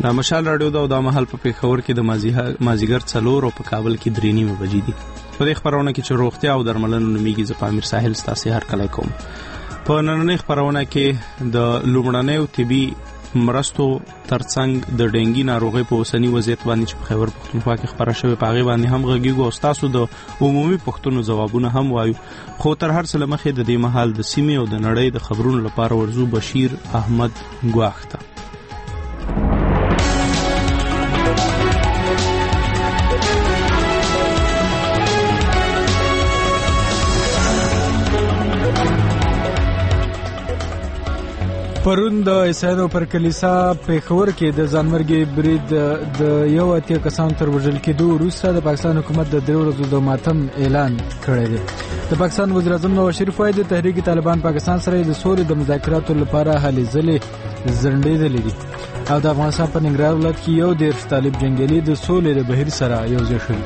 مشال رادیو دا او دا مهال په پېښور کې د مازیګر 4 او په کابل کې 3:30 بجې دي. په دې خبرونه کې چې روغتیا او درملنه نومیږي، زه په امیر ساحل ستاسو هر کله کوم. په نننۍ خبرونه کې د لومړنیو طبي مرستو ترڅنګ د ډنګي ناروغۍ په اوسنی وضعیت باندې چې په خیبر پښتونخوا کې خبره شوې په هغې باندې هم غږیږو او ستاسو د عمومي پوښتنو ځوابونه هم وایو. خو تر هر څه له مخې د دې مهال د سیمې او د نړۍ د خبرونو لپاره ورځو بشیر احمد ګواښ ته. پرون د عیسایانو پر کلیسا پېښور کې د ځانمرګي برید د 81 کسانو تر وژل کېدو وروسته د پاکستان حکومت د 3 ورځو د ماتم اعلان کړی دی. د پاکستان وزیر اعظم نواز شریف وايي د تحریک طالبان پاکستان سره د سولې د مذاکراتو لپاره هلې ځلې ځنډېدلې دي او د افغانستان په ننګرهار ولایت کې 11 طالب جنګیالي د سولې د بهیر سره یوځای شوي.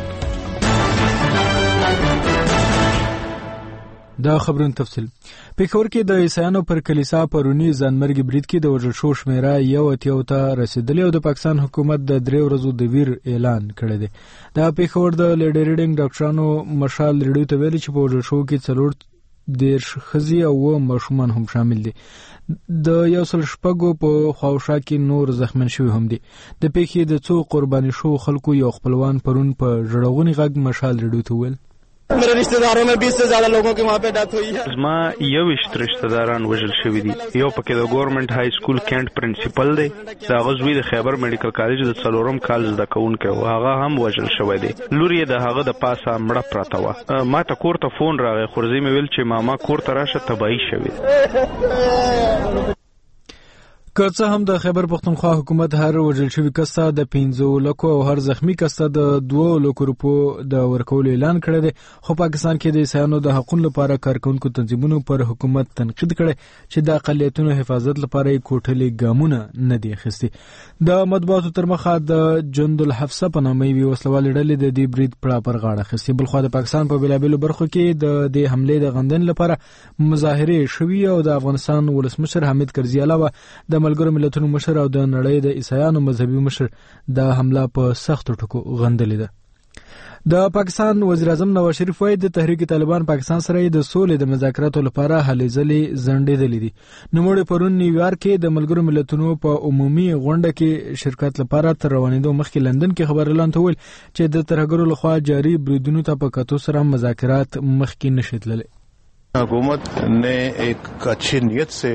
دا خبرونه تفصیل. پېښور کې د عیسایانو پر کلیسا پرونی ځانمرګي برید کې د وژل شو شمیره 81 ته رسیدلې او د پاکستان حکومت د 3 ورځو د ویر اعلان کړی دی. دا پېښور د لیډر ریډینګ ډاکټرانو مشال ریډیو ته ویلي چې په وژل شو کې 4 ښځې او ماشومان هم شامل دي. د 106 په خواوشا کې نور زخمین شوي هم دي. د پېښې د څو قرباني شو خلکو یو خپلوان پرون په ژړغوني غږ مشال ریډیو ته ویل मेरे रिश्तेदारों में 20 से ज्यादा लोगों की वहाँ पे डेथ हुई है. زما 21 رشتہداران وژل شوي دي. یو پکې د ګورنمنت های سکول کینټ پرنسپل دی، دا غزوی د خیبر میډیکل کالج د 4م کال زده کوونکی او هغه هم وژل شوی دی. لور یې د هغه د پاسه مړه پراته وه. ما ته کور ته فون راغی خو زه مې ویل چې ماما کور ته راشه تباهي شوې. که څه هم د خیبر پښتونخوا حکومت هر وژل شوي کس ته د 15 لکو او هر زخمی کس ته د 2 لکو روپو د ورکولو اعلان کړی دی، خو پاکستان کې د عیسایانو د حقوقو لپاره کارکونکو تنظیمونو پر حکومت تنقید کړی چې د اقلیتونو حفاظت لپاره یې کوټلې ګامونه نه دي اخیستي. د مطبوعاتو تر مخه د جند الحفصه په نامه یوې وسلوالې ډلې د دې برید پړه پر غاړه اخیستې. بلخوا د پاکستان په بېلابېلو برخو کې د دې حملې د غندنې لپاره مظاهرې شوي او د افغانستان ولسمشر حامد کرزي علاوه د ملګرو ملتونو مشر او د نړۍ د عیسایانو مذهبي مشر د حمله په سختو ټکو غندلې ده. د پاکستان وزیر اعظم نواز شریف وايي د تحریک طالبان پاکستان سره د سولې د مذاکراتو لپاره هلې ځلې ځنډېدلې دي. نوموړي پرون نیویارک کې د ملګرو ملتونو په عمومي غونډه کې شرکت لپاره تر روانېدو مخکې لندن کې خبر اعلان وکړ چې د ترهګرو لخوا جاري بریدونو ته په کتو سره مذاکرات مخکې نشي تللی. حکومت نے ایک اچھی نیت سے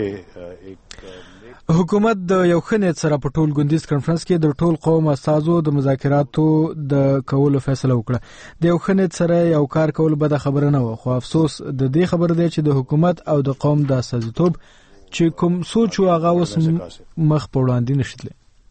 حکومت د یو ښه نیت سره په ټول ګوندیز کانفرنس کې د ټول قوم استازو د مذاکراتو د کولو فیصله وکړه. د یو ښه نیت سره یو کار کول بده خبره نه و، خو افسوس د دې خبر دی چې د حکومت او د قوم د استازیتوب چې کوم سوچ و هغه اوس مخ په وړاندې نشي.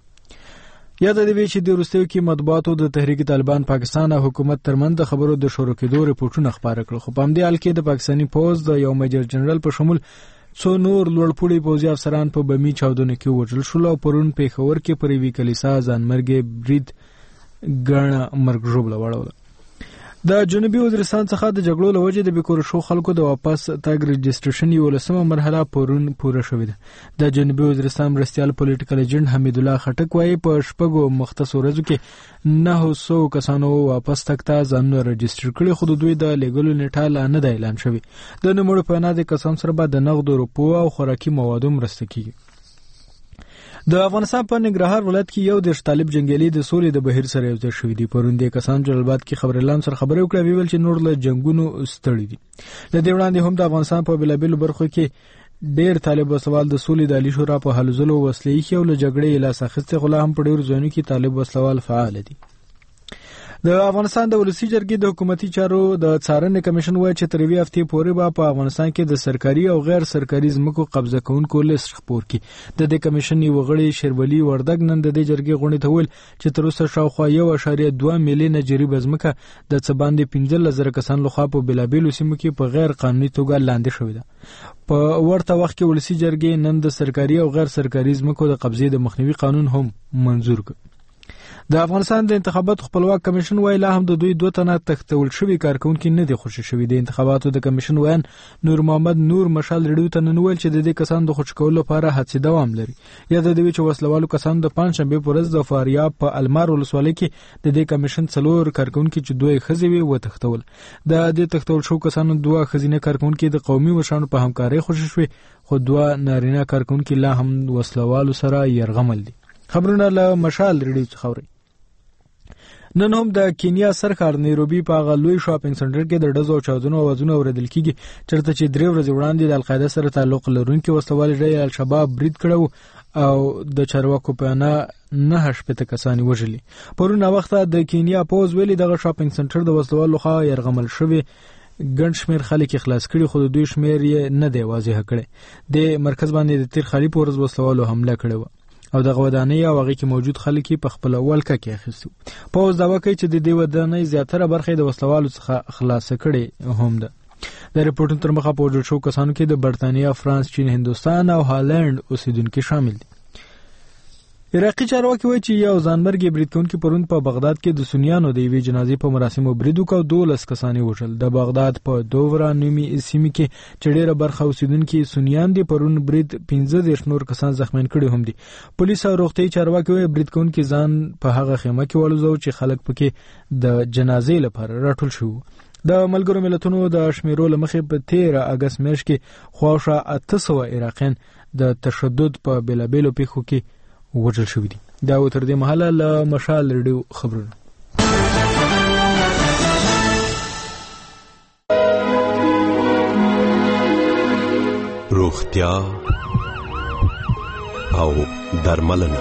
یاد دی چې د وروستیو کې مطبوعاتو د تحریک طالبان پاکستان او حکومت ترمنځ د خبرو د شروع کېدو رپورټونه خپاره کړل، خو په همدې حال کې د پاکستاني پوځ د یو میجر جنرال په شمول څو نور لوړپوړي پوځي افسران په بمي چاودنو کې وژل شول او پرون پېښور کې پر یوې کلیسا ځانمرګي برید ګڼه مرګ ژوبله واړوله. د جنوبي وزیرستان څخه د جګړو له وجې د بېکوره شو خلکو د واپس تګ رجسټریشن 11مه مرحله پرون پوره شوې ده. د جنوبي وزیرستان مرستیال پولیټیکل ایجنټ حمید الله خټک وایي په 6 مختصو ورځو کې 900 کسانو واپس تګ ته ځانونه رجسټر کړي، خو د دوی د لیږلو نیټه لا نه ده اعلان شوې. د نوموړو په وینا د کسانو سره به د نغدو روپو او خوراکي موادو مرسته کیږي. د افغانستان په ننګرهار ولایت کې 11 طالب جنګیالي د سولې د بهیر سره یوځای شوي دي. پرون د کسان جلال آباد کې خبر اعلان سره خبرې وکړې، ویل چې نور له جنگونو ستړي دي. له دې وړاندې هم د افغانستان په بېلابېلو برخو کې ډېر طالب وسلوال د سولې د عالی شورا په هلو ځلو وسلې ایښي او له جګړې یې لاس اخیستې، خو لا هم په ډېرو ځایونو کې طالب وسلوال فعال دي. د افغانستان د ولسی جرګې د حکومتي چارو د څارنې کمیشن وایي چې تر یوې هفتې پورې به په افغانستان کې د سرکاري او غیر سرکاري ځمکو قبضه کوونکو لیست خپور کړي. د دې کمیشن یو غړي شیرولي وردګ نن د دې جرګې غونډې ته ویل چې تر اوسه شاوخوا 1.2 میلیونه جریبه ځمکه د څه باندې 15,000 کسان لخوا په بېلابېلو سیمو کې په غیر قانوني توګه لاندې شوې ده. په ورته وخت کې ولسی جرګې نن د سرکاري او غیر سرکاري ځمکو د قبضې د مخنیوي قانون هم منظور کړ. د افغانستان د انتخاباتو خپلواک کمیشن وایي لا هم د دوی 2 تنه تختول شوي کارکونکي نه دي خوشي شوي. د انتخاباتو د کمیشن وایي نور محمد نور مشال ریډیو ته نن ویل چې د دې کسانو د خوشي کولو لپاره هڅې دوام لري. یا د دوی چې وسلوالو کسانو د پنځشنبه پر ورځ د فاریاب په المار ولسوالۍ کې د دې کمیشن 4 کارکونکي چې 2 ښځې وي وتښتول. د دې تختول شو کسانو 2 ښځینه کارکونکي د قومي مشرانو په همکارۍ خوشي شوي، خو 2 نارینه کارکونکي لا هم وسلوالو سره يرغمل دي. خبرونه له مشال ریډیو څخه اوري. نن هم د کینیا سرکار نیروبي په غلوی شاپینګ سنټر کې د ډزو او چاودنو اوازونه اوریدل کیږي، چرته چې 3 ورځې وړاندې د القاعده سره تعلق لرونکي وسلوال ډلې الشباب برید کړو او د چارواکو په نه 9 کسان وژلي. پرونه وخت د کینیا پوز ویلي دغه شاپینګ سنټر د وسلوالو خوا يرغمل شوی، ګڼ شمیر خلک خلاص کړي، خو دوی شمیر یې نه دی واضح کړي. د مرکز باندې د تیر خالي پورز وسلوالو حمله کړې او د ودانۍ او هغه کې موجود خلک په خپل ولکه کې اخیستو. پوز دا وکړي چې د دې ودانۍ زیاتره برخه د وسلوالو څخه خلاص کړي هم ده. د ریپورټونو تر مخه پوجل شو کسانو کې د برتانیا، فرانس، چین، هندوستان او هالند اوسیدونکو شامل دي. عراقي چارواکي وایي چې یو ځانمرګي برید کوونکي پرون په بغداد کې د سنیانو د یوې جنازې په مراسمو برید وکړ او 12 کسان وژل. د بغداد په دوورا نومي سیمه کې چې ډېره برخه اوسیدونکي سنیان دي پرون برید 15 نور کسان زخمیان کړي هم دي. پولیس او روغتي چارواکي وایي برید کوونکي ځان په هغه خیمه کې ولوزو چې خلک پکې د جنازې لپاره راټول شو. د ملګرو ملتونو د شمیرو لمخې په 13 اگست میاشت کې خواوشا 800 عراقیان د تشدد په بلابلو پیښو کې وژل شوي دي. دا و تر دې مهاله له مشال ریډیو خبرونه. روغتیا او درملنه.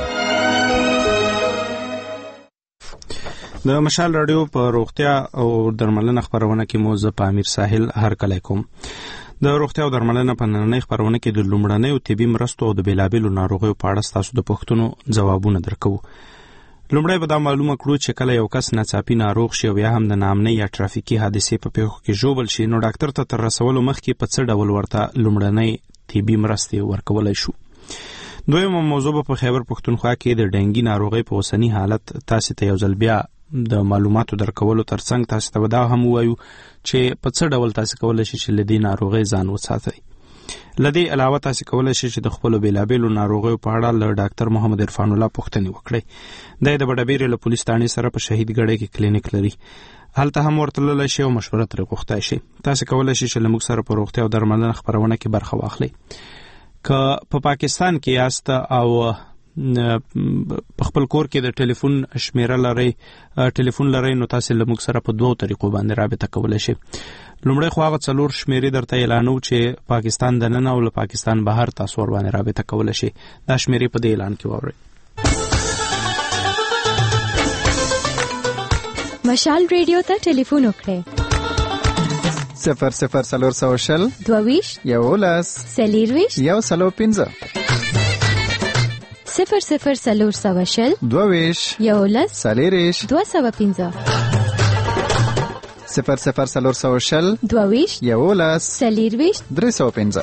د مشال رادیو په روغتیا او درملنه خبرونه کې مو زه په امیر ساحل هرکلی کوم. د روغتیا او درملنه په نننۍ خبرونه کې د لومړنیو طبي مرستو او د بیلابیلو ناروغیو په اړه ستاسو د پوښتنو ځوابونه درکو. لومړی به دا معلومه کړو چې کله یو کس ناڅاپي ناروغ شي او یا هم د ناامنۍ یا ټرافیکي حادثې په پیښو کې ژوبل شي، نو ډاکټر ته تر رسولو مخکې په څه ډول ورته لومړنۍ طبي مرستې ورکولی شو. دویمه موضوع په خیبر پښتونخوا کې د ډنګي ناروغۍ په اوسني حالت تاسو ته یو ځل بیا د معلوماتو درکولو ترڅنګ تاسو ته دا هم وایو چې په څه ډول تاسو کولای شئ چې له دې ناروغۍ ځان وساتئ. له دې علاوه تاسو کولای شئ چې د خپلو بیلابیلو ناروغیو په اړه له ډاکټر محمد عرفان الله پوښتنې وکړئ. دی د بډابیرې له پولیس تانې سره په شهید ګړی کې کلینیک لري، هلته هم ورته تللی شئ او مشوره ترې غوښتی شئ. تاسو کولای شئ چې له موږ سره په روغتیا او درملنه خپرونه کې برخه واخلئ. که په پاکستان کې یاست او په خپل کور کې د ټلیفون شمیره لرئ، ټلیفون لرئ، نو تاسو له موږ سره په 2 طریقو باندې رابطه کولی شئ. لومړی خو هغه 4 شمیرې درته اعلانو چې پاکستان دننه او له پاکستان بهر تاسو ور باندې رابطه کولی شئ. دا شمیرې په دې اعلان کې واورئ. مشال ریډیو ته ټلیفون وکړئ 00 22 11 40 105 00 22 11 40 205 00 22 11 40 305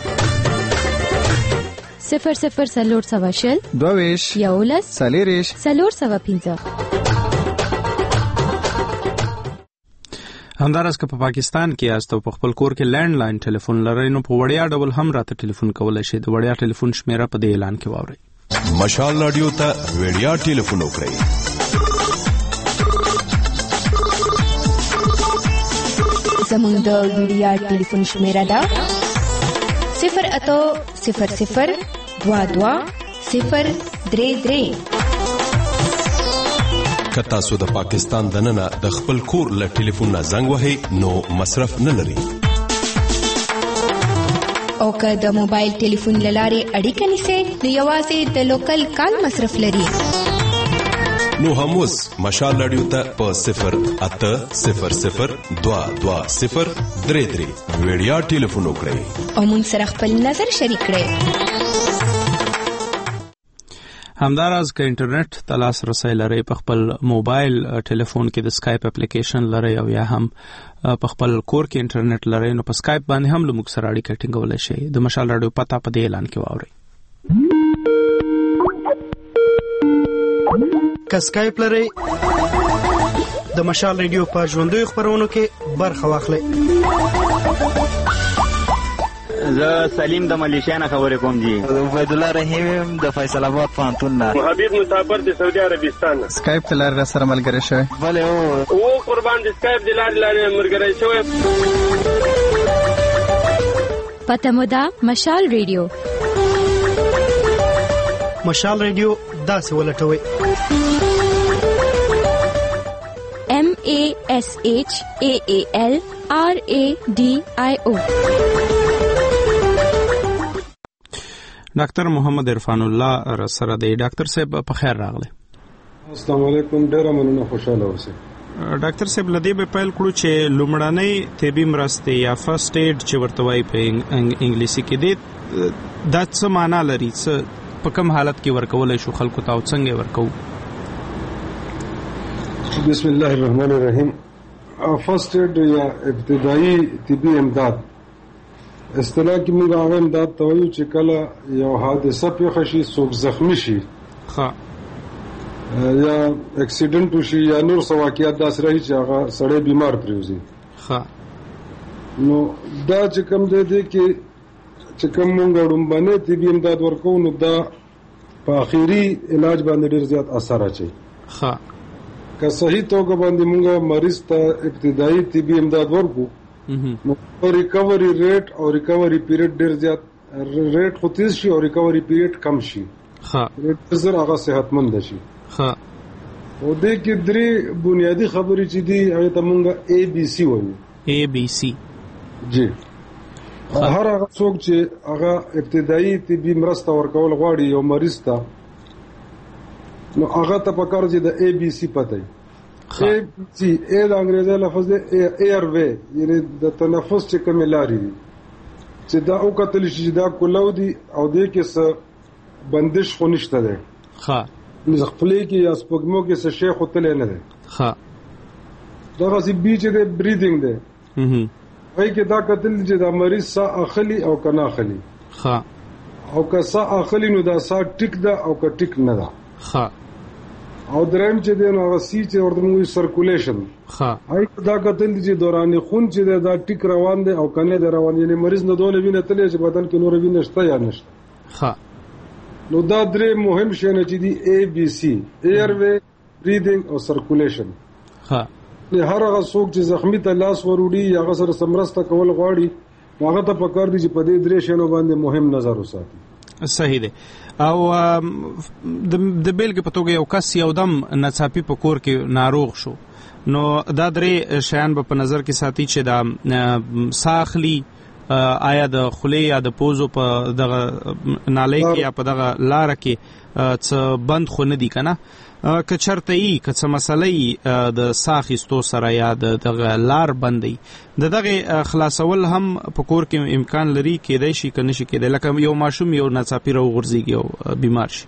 00 22 11 40 305. همدارس که په پاکستان کې یاست او په خپل کور کې لینډ لاین ټلیفون لرئ، نو په وړیا ډول هم راته ټلیفون کولی شئ. د وړیا ټلیفون شمیره په دې اعلان کې واورئ. مشال رادیو ته وړیا ټلیفون وکړئ. زموږ د وړیا ټلیفون شمیره ده 08000 22 033. که تاسو د پاکستان دننه د خپل کور له ټلیفون نه زنګ وهئ نو مصرف نه لري. او که د موبایل ټلیفون لارې اړیکه نیسئ نو یوازې د لوکل کال مصرف لري. نو هم اوس مشال رادیو ته په 08000 22 033 وړیا ټلیفون وکړئ او موږ سره خپل نظر شریک کړئ. همداراز که انټرنیټ ته لاسرسی لرئ، په خپل موبایل ټلیفون کې د سکایپ اپلیکیشن لرئ او یا هم په خپل کور کې انټرنیټ لرئ، نو په سکایپ باندې هم له موږ سره اړیکه ټینګولی شئ. د مشال رادیو پته په دې اعلان کې واورئ. که سکایپ لرئ د مشال ریډیو په ژوندیو خپرونو کې برخه واخلئ. زه سلیم د ملیشیا نه خبرې کوم جی. عبید الله رحیم د فیصل آباد پوهنتون نه. حبیب مسافر د سعودي عربستان نه. سکایپ ته لاره سره ملګری شوی. بله او قربان د سکایپ د لارې ملګری شوی. پته مو ده مشال ریډیو. مشال ریډیو داسې ولټوئ MASHAALRADIO. ډاکټر محمد عرفان الله سره دی. ډاکټر صاحب په خیر راغلی. السلام علیکم. ډیره مننه، خوشاله اوسئ. ډاکټر صاحب لدی به پیل کړو چې لومړنۍ طبي مرستې یا فرست ایډ چې ورته وایي په انګلیسي کې دی دا څه معنا لري؟ څه په کوم حالت کې ورکولای شو خلکو ته او څنګه ورکو؟ بسم الله الرحمن الرحیم. فرست ایډ یا ابتدایي طبي امداد اصطلاح کې موږ هغه امداد ته وایو چې کله یو حادثه پیښه شي، څوک زخمی شي یا اکسیډنټ وشي یا نور څه واقعیت داسې راځي چې هغه سړی بیمار پرېوځي. نو دا چې کوم دی کې چې کوم موږ ډومبنې طبي امداد ورکوو نو دا په اخیری علاج باندې ډېر زیات اثر اچوي. که صحیح توګه باندې موږ مریض ته ابتدایي طبي امداد ورکو نو ریکوري ریټ او ریکوري پیریډ ډېر زیات ریټ خو تیز شي او ریکوري پیریډ کم شي. ډېر زر هغه صحتمند شي. او دې کې درې بنیادی خبرې چې دي هغه ته موږ ABC وایو. ABC جی. هر هغه څوک چې هغه ابتدایي طبي مرسته ورکول غواړي یو مریض ته نو هغه ته پکار چې د ABC پته وي. ABC د انګریزي لفظ دی ایر وے، یعنی د تنفس چې کومې لارې دي چې دا او کتل شي دا کولو دي او دې کې څه بندش خو نشته ده. خپلې کې یا سپوږمو کې څه شی خو تل نه ده. دا غسی بي چې د بریدینګ ده وای کې دا کتل چې دا مریض سا اخلي او کنا اخلي او که سا اخلي نو دا سا ټیک ده او که ټیک نه ده. او دریم چې دی نو هغه سی چې ورته موږ سرکولیشن هاي دا کتل چې دوران خون چې دا ټیک روان دی او کنه دی روان، یعنی مریض نه دوله وینه تلې چې بدن کې نور وینه شته یا نشته. نو دا درې مهم شیان چې دی ABC ایر وے، بریدینګ او سرکولیشن. هر هغه څوک چې زخمی ته لاس وروړي یا هغه سره سمرسته کول غواړي هغه ته پکار دي چې په دې درې شیانو باندې مهم نظر وساتي. صحیح دی. او د بیلګې په توګه یو کس یو دم ناڅاپي په کور کې ناروغ شو نو دا درې شیان به په نظر کې ساتي چې دا ساخلی آیا د خولې یا د پوزو په دغه نالۍ کې یا په دغه لاره کې څه بند خو نه دي که نه، که چرته یي که څه مسله یي د ساه اخیستو سره یا دغه لار بندوي د دغې خلاصول هم په کور کې امکان لري، کېدای شي که نه شي کېدای، لکه یو ماشوم یو ناڅاپي راوغورځېږي او بیمار شي.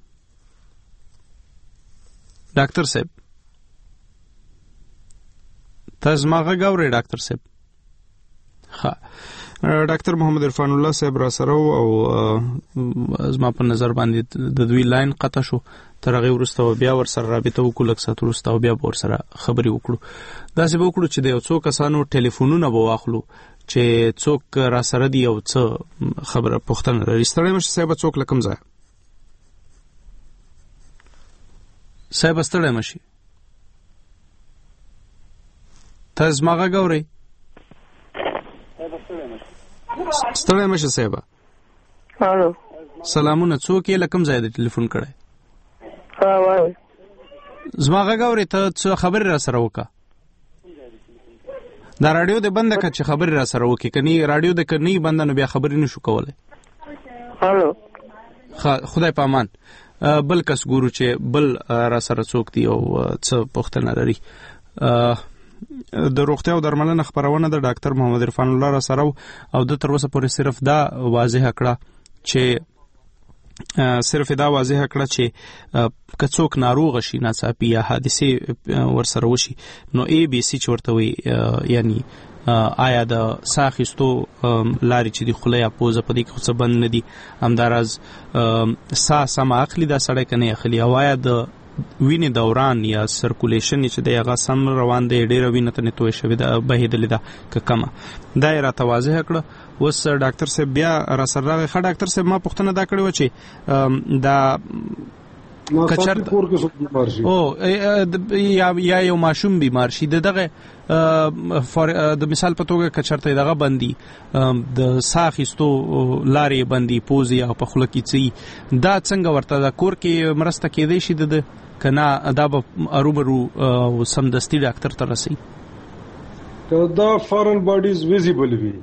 ډاکټر صاحب ته زما غږ اورئ؟ ډاکټر صاحب ډاکټر محمد عرفان الله صاحب را سره او زما په نظر باندې د دوی لاین قطع شو. تر هغې وروسته بیا ورسره رابطه وکړو لږ ساعت وروسته او بیا به ورسره خبرې وکړو. داسې به وکړو چې د یو څو کسانو ټلیفونونه به واخلو چې څوک را سره دي او څه خبره پوښتنه لري. ستړی مه شئ صاحب، څوک له کوم ځایه؟ صاحب ستړی مه شئ. ته زما غږ اورئ؟ ستړی مه شئ صاحبه. سلامونه، څوک یې له کوم ځایه د ټلیفون کړی؟ زما غږ اورې؟ ته څه خبرې را سره وکړه. دا راډیو دې بنده کړه چې خبرې را سره وکړي، که نه راډیو دې که نه بنده نو بیا خبرې نشو کولی. خدای په امان. بل کس ګورو چې بل را سره څوک دی او څه پوښتنه لري. د روغتیا او درملنه خپرونه د ډاکټر محمد عرفان الله را سره او د تر اوسه پورې صرف دا واضح کړه چې که څوک ناروغ شي ناڅاپي یا حادثې ورسره وشي نو ABC چې ورته وي، یعنی آیا د ساه اخیستو لارې چې د خوله یا پوزه په دې کې خو څه بند نه دي، همداراز ساه سمه اخلي دا سړی که نه اخلي، او آیا د وینې دوران یا سرکولیشن چې دی هغه سم روان دی، ډیره وینه ته نه توی شوې ده، بهېدلې ده که کمه، دا یې راته واضح کړه. اوس ډاکټر صاحب بیا را سره راغی. ښه ډاکټر صاحب، ما پوښتنه دا کړې وه چې دا یا یو ماشوم بیمار شي، دغه د مثال په توګه کچرته دغه بندي د ساه اخیستو لارې بندي، پوزې یا په خوله کې څي، دا څنګه ورته د کور کې مرسته کېدی شي د که نه دا به ارومرو سمدستي ډاکټر ته رسي؟ دا فارن باډیز ویزیبل وي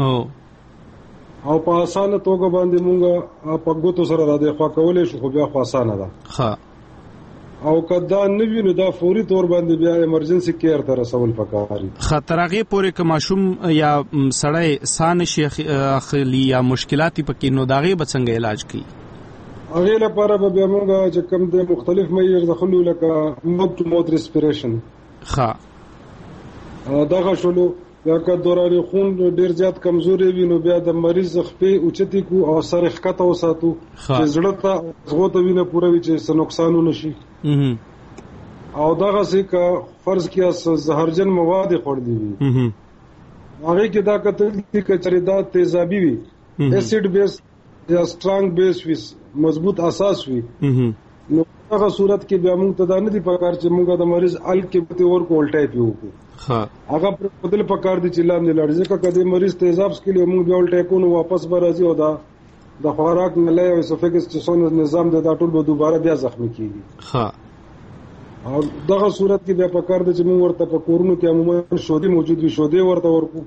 او په اسانه توګه باندې مونږه په ګوتو سره را دی خوا کولای شو، خو بیا خو اسانه ده. ښه. او کدا نه وي نو دا فوري تور باندې بیا ایمرجنسي کیر ته رسول پکاري. خطر هغه پورې که ماشوم یا سړی سان شي اخلي یا مشکلات پکې، نو داغه به څنګه علاج کوي؟ هغه لپاره به بیا مونږه چې کوم د مختلف میجر دخلو لکه موت ټو موت ریسپیریشن. ښه. دغه شلو یا که دوران خون ډیر زیات کمزوري وي نو بیا د مریض خپې اوچتي کو او سر ښکته وساتو چې زړه ته زغوته وینه پوره وي چې څه نقصان ونشي. او دغه سي که فرض کیا زهرجن مواد خوړلي وي هغه کې دا کتل دي چې دا تیزابي وي، اسید بیس یا سترانګ بیس وي، مضبوط اساس وي، نو هغه صورت کې بیا موږ ته دا نه دي پکار چې موږ د مریض ال کې به ور کولټای پیو کو. ها هغه پر بدل پکار دي چې لاندې لړ ځکه کله مریض تیزاب سکلی موږ بیا ولټای کو نو واپس به راځي او دا د خوراک نه لای او اسوفیګس چې څونه نظام د دا ټول به دوباره بیا زخمی کیږي. ها او دغه صورت کې بیا پکار دي چې موږ ورته په کورونو کې عموما شودي موجود وي، شودي ورته ورکو.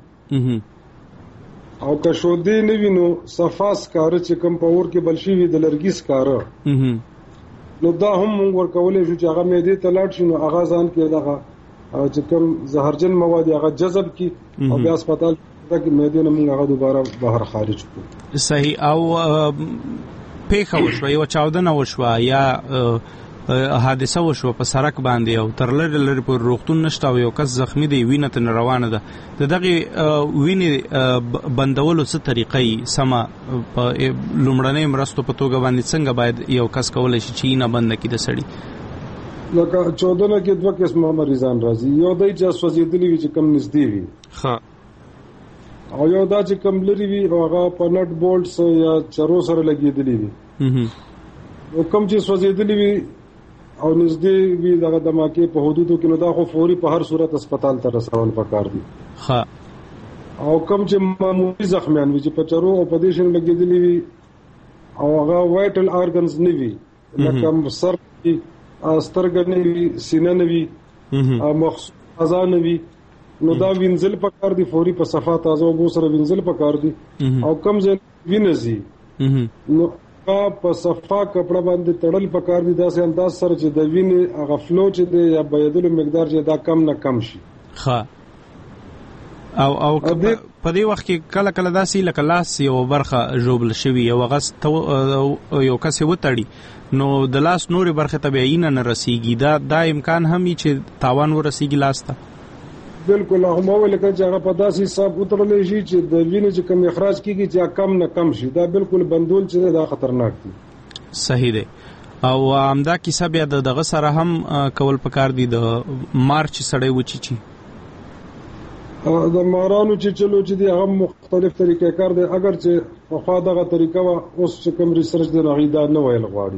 او که شودي نه وینو صفاس کار چې کم پاور کې بلشي وي د لرګي سکاره، نو دا هم موږ ورکولې شو چې هغه مېدې ته لاړ شي نو هغه ځان کې دغه چې کوم زهرجن مواد هغه جذب کی او بیا هسپتال ته مېدې نه موږ هغه دوباره بهر خارج کړو. صحیح. او پیښه وشوه، یو چاودنه وشوه یا حادثه وشوه په سړک باندې او تر لري پر روغتون نشته او یو کس زخمی دی، وینه ته روانه ده، دغه وینې بندولو څه طریقې سمه په لومړنۍ مرستو په توګه باندې څنګه باید یو کس کولای شي چې نه بند کړي د سړی؟ لکه چودنه کې دوه قسمه مریضان راځي، یو دای چې سوځېدلی وي چې کم نږدې وي، ښه، او یو دا چې کم لري وي هغه په نټ بولټس یا چرو سره لګېدلی وي. او کم چې سوځېدلی وي او نږدې وي دغه دماکې په حدودو کې، نو دا خو فوري په هر صورت هسپتال ته رسول پکار دي. ښه. او کم چې معمولی زخمیان وي چې په چرو او په دې شن لګېدلی وي او هغه وایټل آرګنز نه وي، لکه سر سترګې نه وي، سینه نه وي، مخصوص اعضا نه وي، نو دا وینځل پکار دي، فوري په صفه تازه اوبو سره وینځل پکار دي. او کم ځای وینځي نو په صفه کپڑا باندې تړل پکار دي، داسې انداز سره چې د وینې هغه فلو چې دی یا بهېدلو مقدار چې دا کم نه کم شي. ښه. او په دې وخت کې کله کله داسې لکه لاس یو برخه ژوبل شوي او هغه یو کس یې وتړي نو د لاس نورې برخې ته بیا نه رسیږي، دا امکان هم وي چې تاوان ورسیږي لاس ته؟ بالکل. هغه ولکه چې هغه په داسې حساب وتړلی شي چې د وینې چې کم اخراج کیږي چې کم نه کم شي، دا بالکل بندول چې دا خطرناک دي. صحیح دی. او همدا کیسه بیا دغه سره هم کول پکار دي د مارچ سړی وچی د مارانو چې چلو چې دی هغه مختلف طریقې کار دی، اگر چې خو دغه طریقه وا اوس چې کوم ریسرچ دی هغه دا نه ویل غواړي.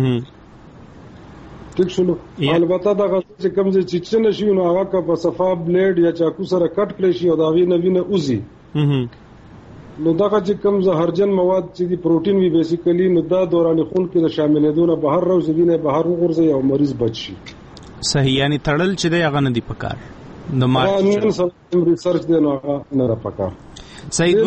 ټیک شلو. البته دغه چې کوم چې نه شي نو هغه په صفا بلیډ یا چاقو سره کټ کړی شي او دا وینه اوزي، نو دغه چې کوم زهرجن مواد چې دی پروتین وی بیسیکلی نو دا دوران خون کې د شاملېدو نه بهر راوځي، نه بهر وغورځي او مریض بچ شي. صحیح. یعنی تړل چې دی هغه نه دی پکار د مارچ ریسرچ دی نو هغه نه را پکار. صحیح.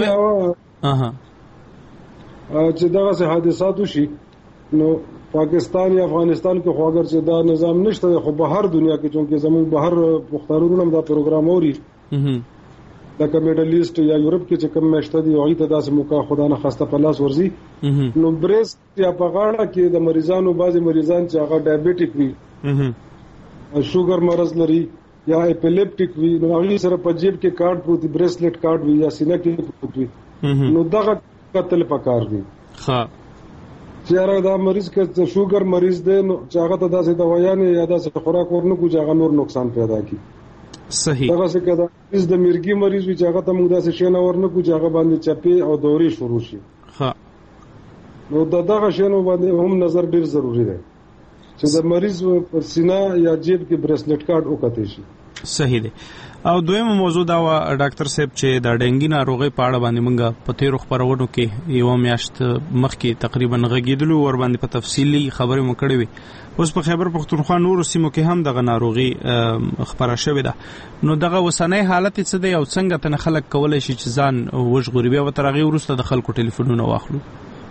چې دغه سه حادثات وشي نو پاکستان یا افغانستان کې خو اگر چې دا نظام نشته خو بهر دنیا کې چونکه زموږ بهر مختارونو هم دا پروګرام اوري لکه میډل ایست یا یورپ کې چې کوم مشته دی هغه ته داسې موقع خدا نه خسته په لاس ورزي، نو بریسټ یا په غاړه کې د مریضانو بعضي مریضان چې هغه ډایابټیک وي، شوګر مرض لري یا اپیلیپټیک وي، نو هغه سره په جیب کې کارت پروت دی، بریسلیټ کارت وي یا سینه کې پروت وي، نو دغه قتل پکار دی. ها. چې هغه دا مریض که شوګر مریض دی نو چې هغه ته داسې دوايانې یا داسې خوراک ورنکو چې هغه نور نقصان پیدا کړي. صحیح. دغه څه کده مریض د مرګي مریض وي چې هغه ته موږ داسې شی نه ورنکو چې هغه باندې چپی او دوري شروع شي. ها نو دغه شینو باندې هم نظر ډیر ضروری دی چې د مریض پر سینه یا جیب کې بریسلټ کارت وکړي شي. صحیح دی. او دویمه موضوع دا و ډاکټر صاحب چې د ډنګي ناروغي په اړه باندې موږ په تیرو خبرونو کې یو میاشت مخکې تقریبا غږیدلو ور باندې په تفصیلی خبرې مو کړې وي. اوس په خیبر پختونخوا نورو سیمو کې هم دغه ناروغي خبره شوې ده. نو دغه وسنۍ حالت څه دی او څنګه تن خلک کولای شي چې ځان وژغوري؟ بیا وترغي ورسته د خلکو ټلیفونونه واخلو.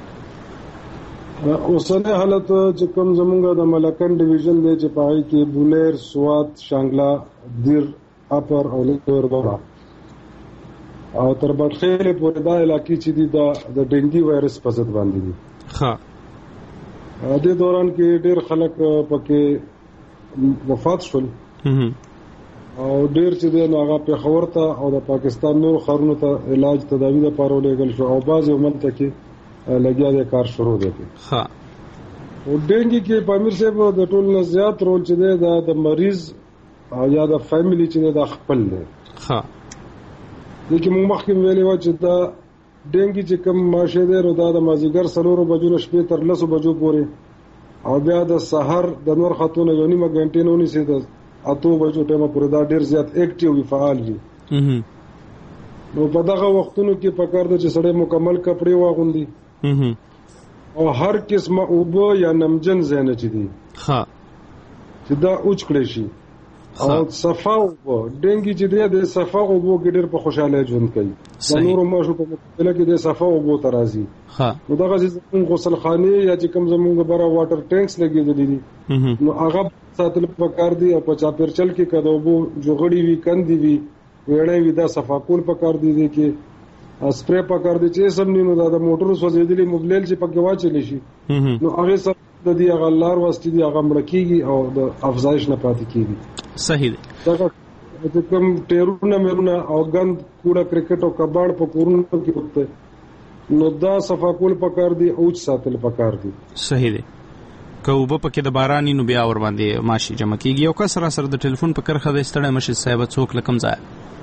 اوسنۍ حالت چې کوم زمونږ د ملکن ډیویژن دی چې پای کې بولر، سوات، شانګلا، دیر، اپر او لویر بابا او تر بټخیل پورې دا علاقې چې دي د ډنګي وایرس په ضد باندې دي. ها د دوران کې ډېر خلک پکې وفات شول او ډېر چې د هغه په خبر ته او د پاکستان نور خارونو ته علاج تداوی لپاره ولېږل شو او بعض عمل ته کې لګیا د کار شروع دي. ها او ډنګي کې پامیر صاحب د ټول نه زیات رول چې دی د مریض او یا د فیملی چې د خپل دی. ها لیکن موږ مخکې ویلې و چې دا ډنګي چې کوم ماشه دی نو دا د مازیګر 4 بجو نه شپې تر 10 بجو پورې او بیا د سحر د نور خاتون یو نیمه غنټې نه ونیسي د 8 بجو ټیمه پورې دا ډیر زیات اکټیو وي، فعال دي. نو په دغه وختونو کې پکار دی چې سړی مکمل کپڑے واغوندي او هر قسمه اوبه یا نمجن زینه چي دي ها چې دا اوچ کړی شي او صفا اوبه ډنګي چې دی د صفا اوبه کې ډېر په خوشاله ژوند کوي. د نورو ماشو په مقابله کې د صفا اوبه ترازي. ها نو دغه چې غسلخانه یا چې کوم زمونږ بره واټر ټینکس لګېدلې دي نو هغه ساتل پکار دي او په چاپیرچل کې کده اوبه جوړړي وي، کندي وي، وړې وي، دا صفا کول پکار دي کې سپری پکار دي چې سم نه نو د موټر سوځېدلې موبایل چې پکې واچل شي نو هغه سره د دې هغه لار واسطې دي هغه مړ کیږي او د افزایش نه پاتې کیږي. صحیح دی. دا کوم ټیرونه مېرونه او غند کوړه کرکټ او کباړ په کورونو کې وته نو دا صفا کول پکار دي او ساتل پکار دي. صحیح دی. کوبه پکې د باراني نو بیا ور باندې ماشي جمع کیږي او کسر سره د ټلیفون په کرخه د استړی مشه صاحب څوک لکم ځای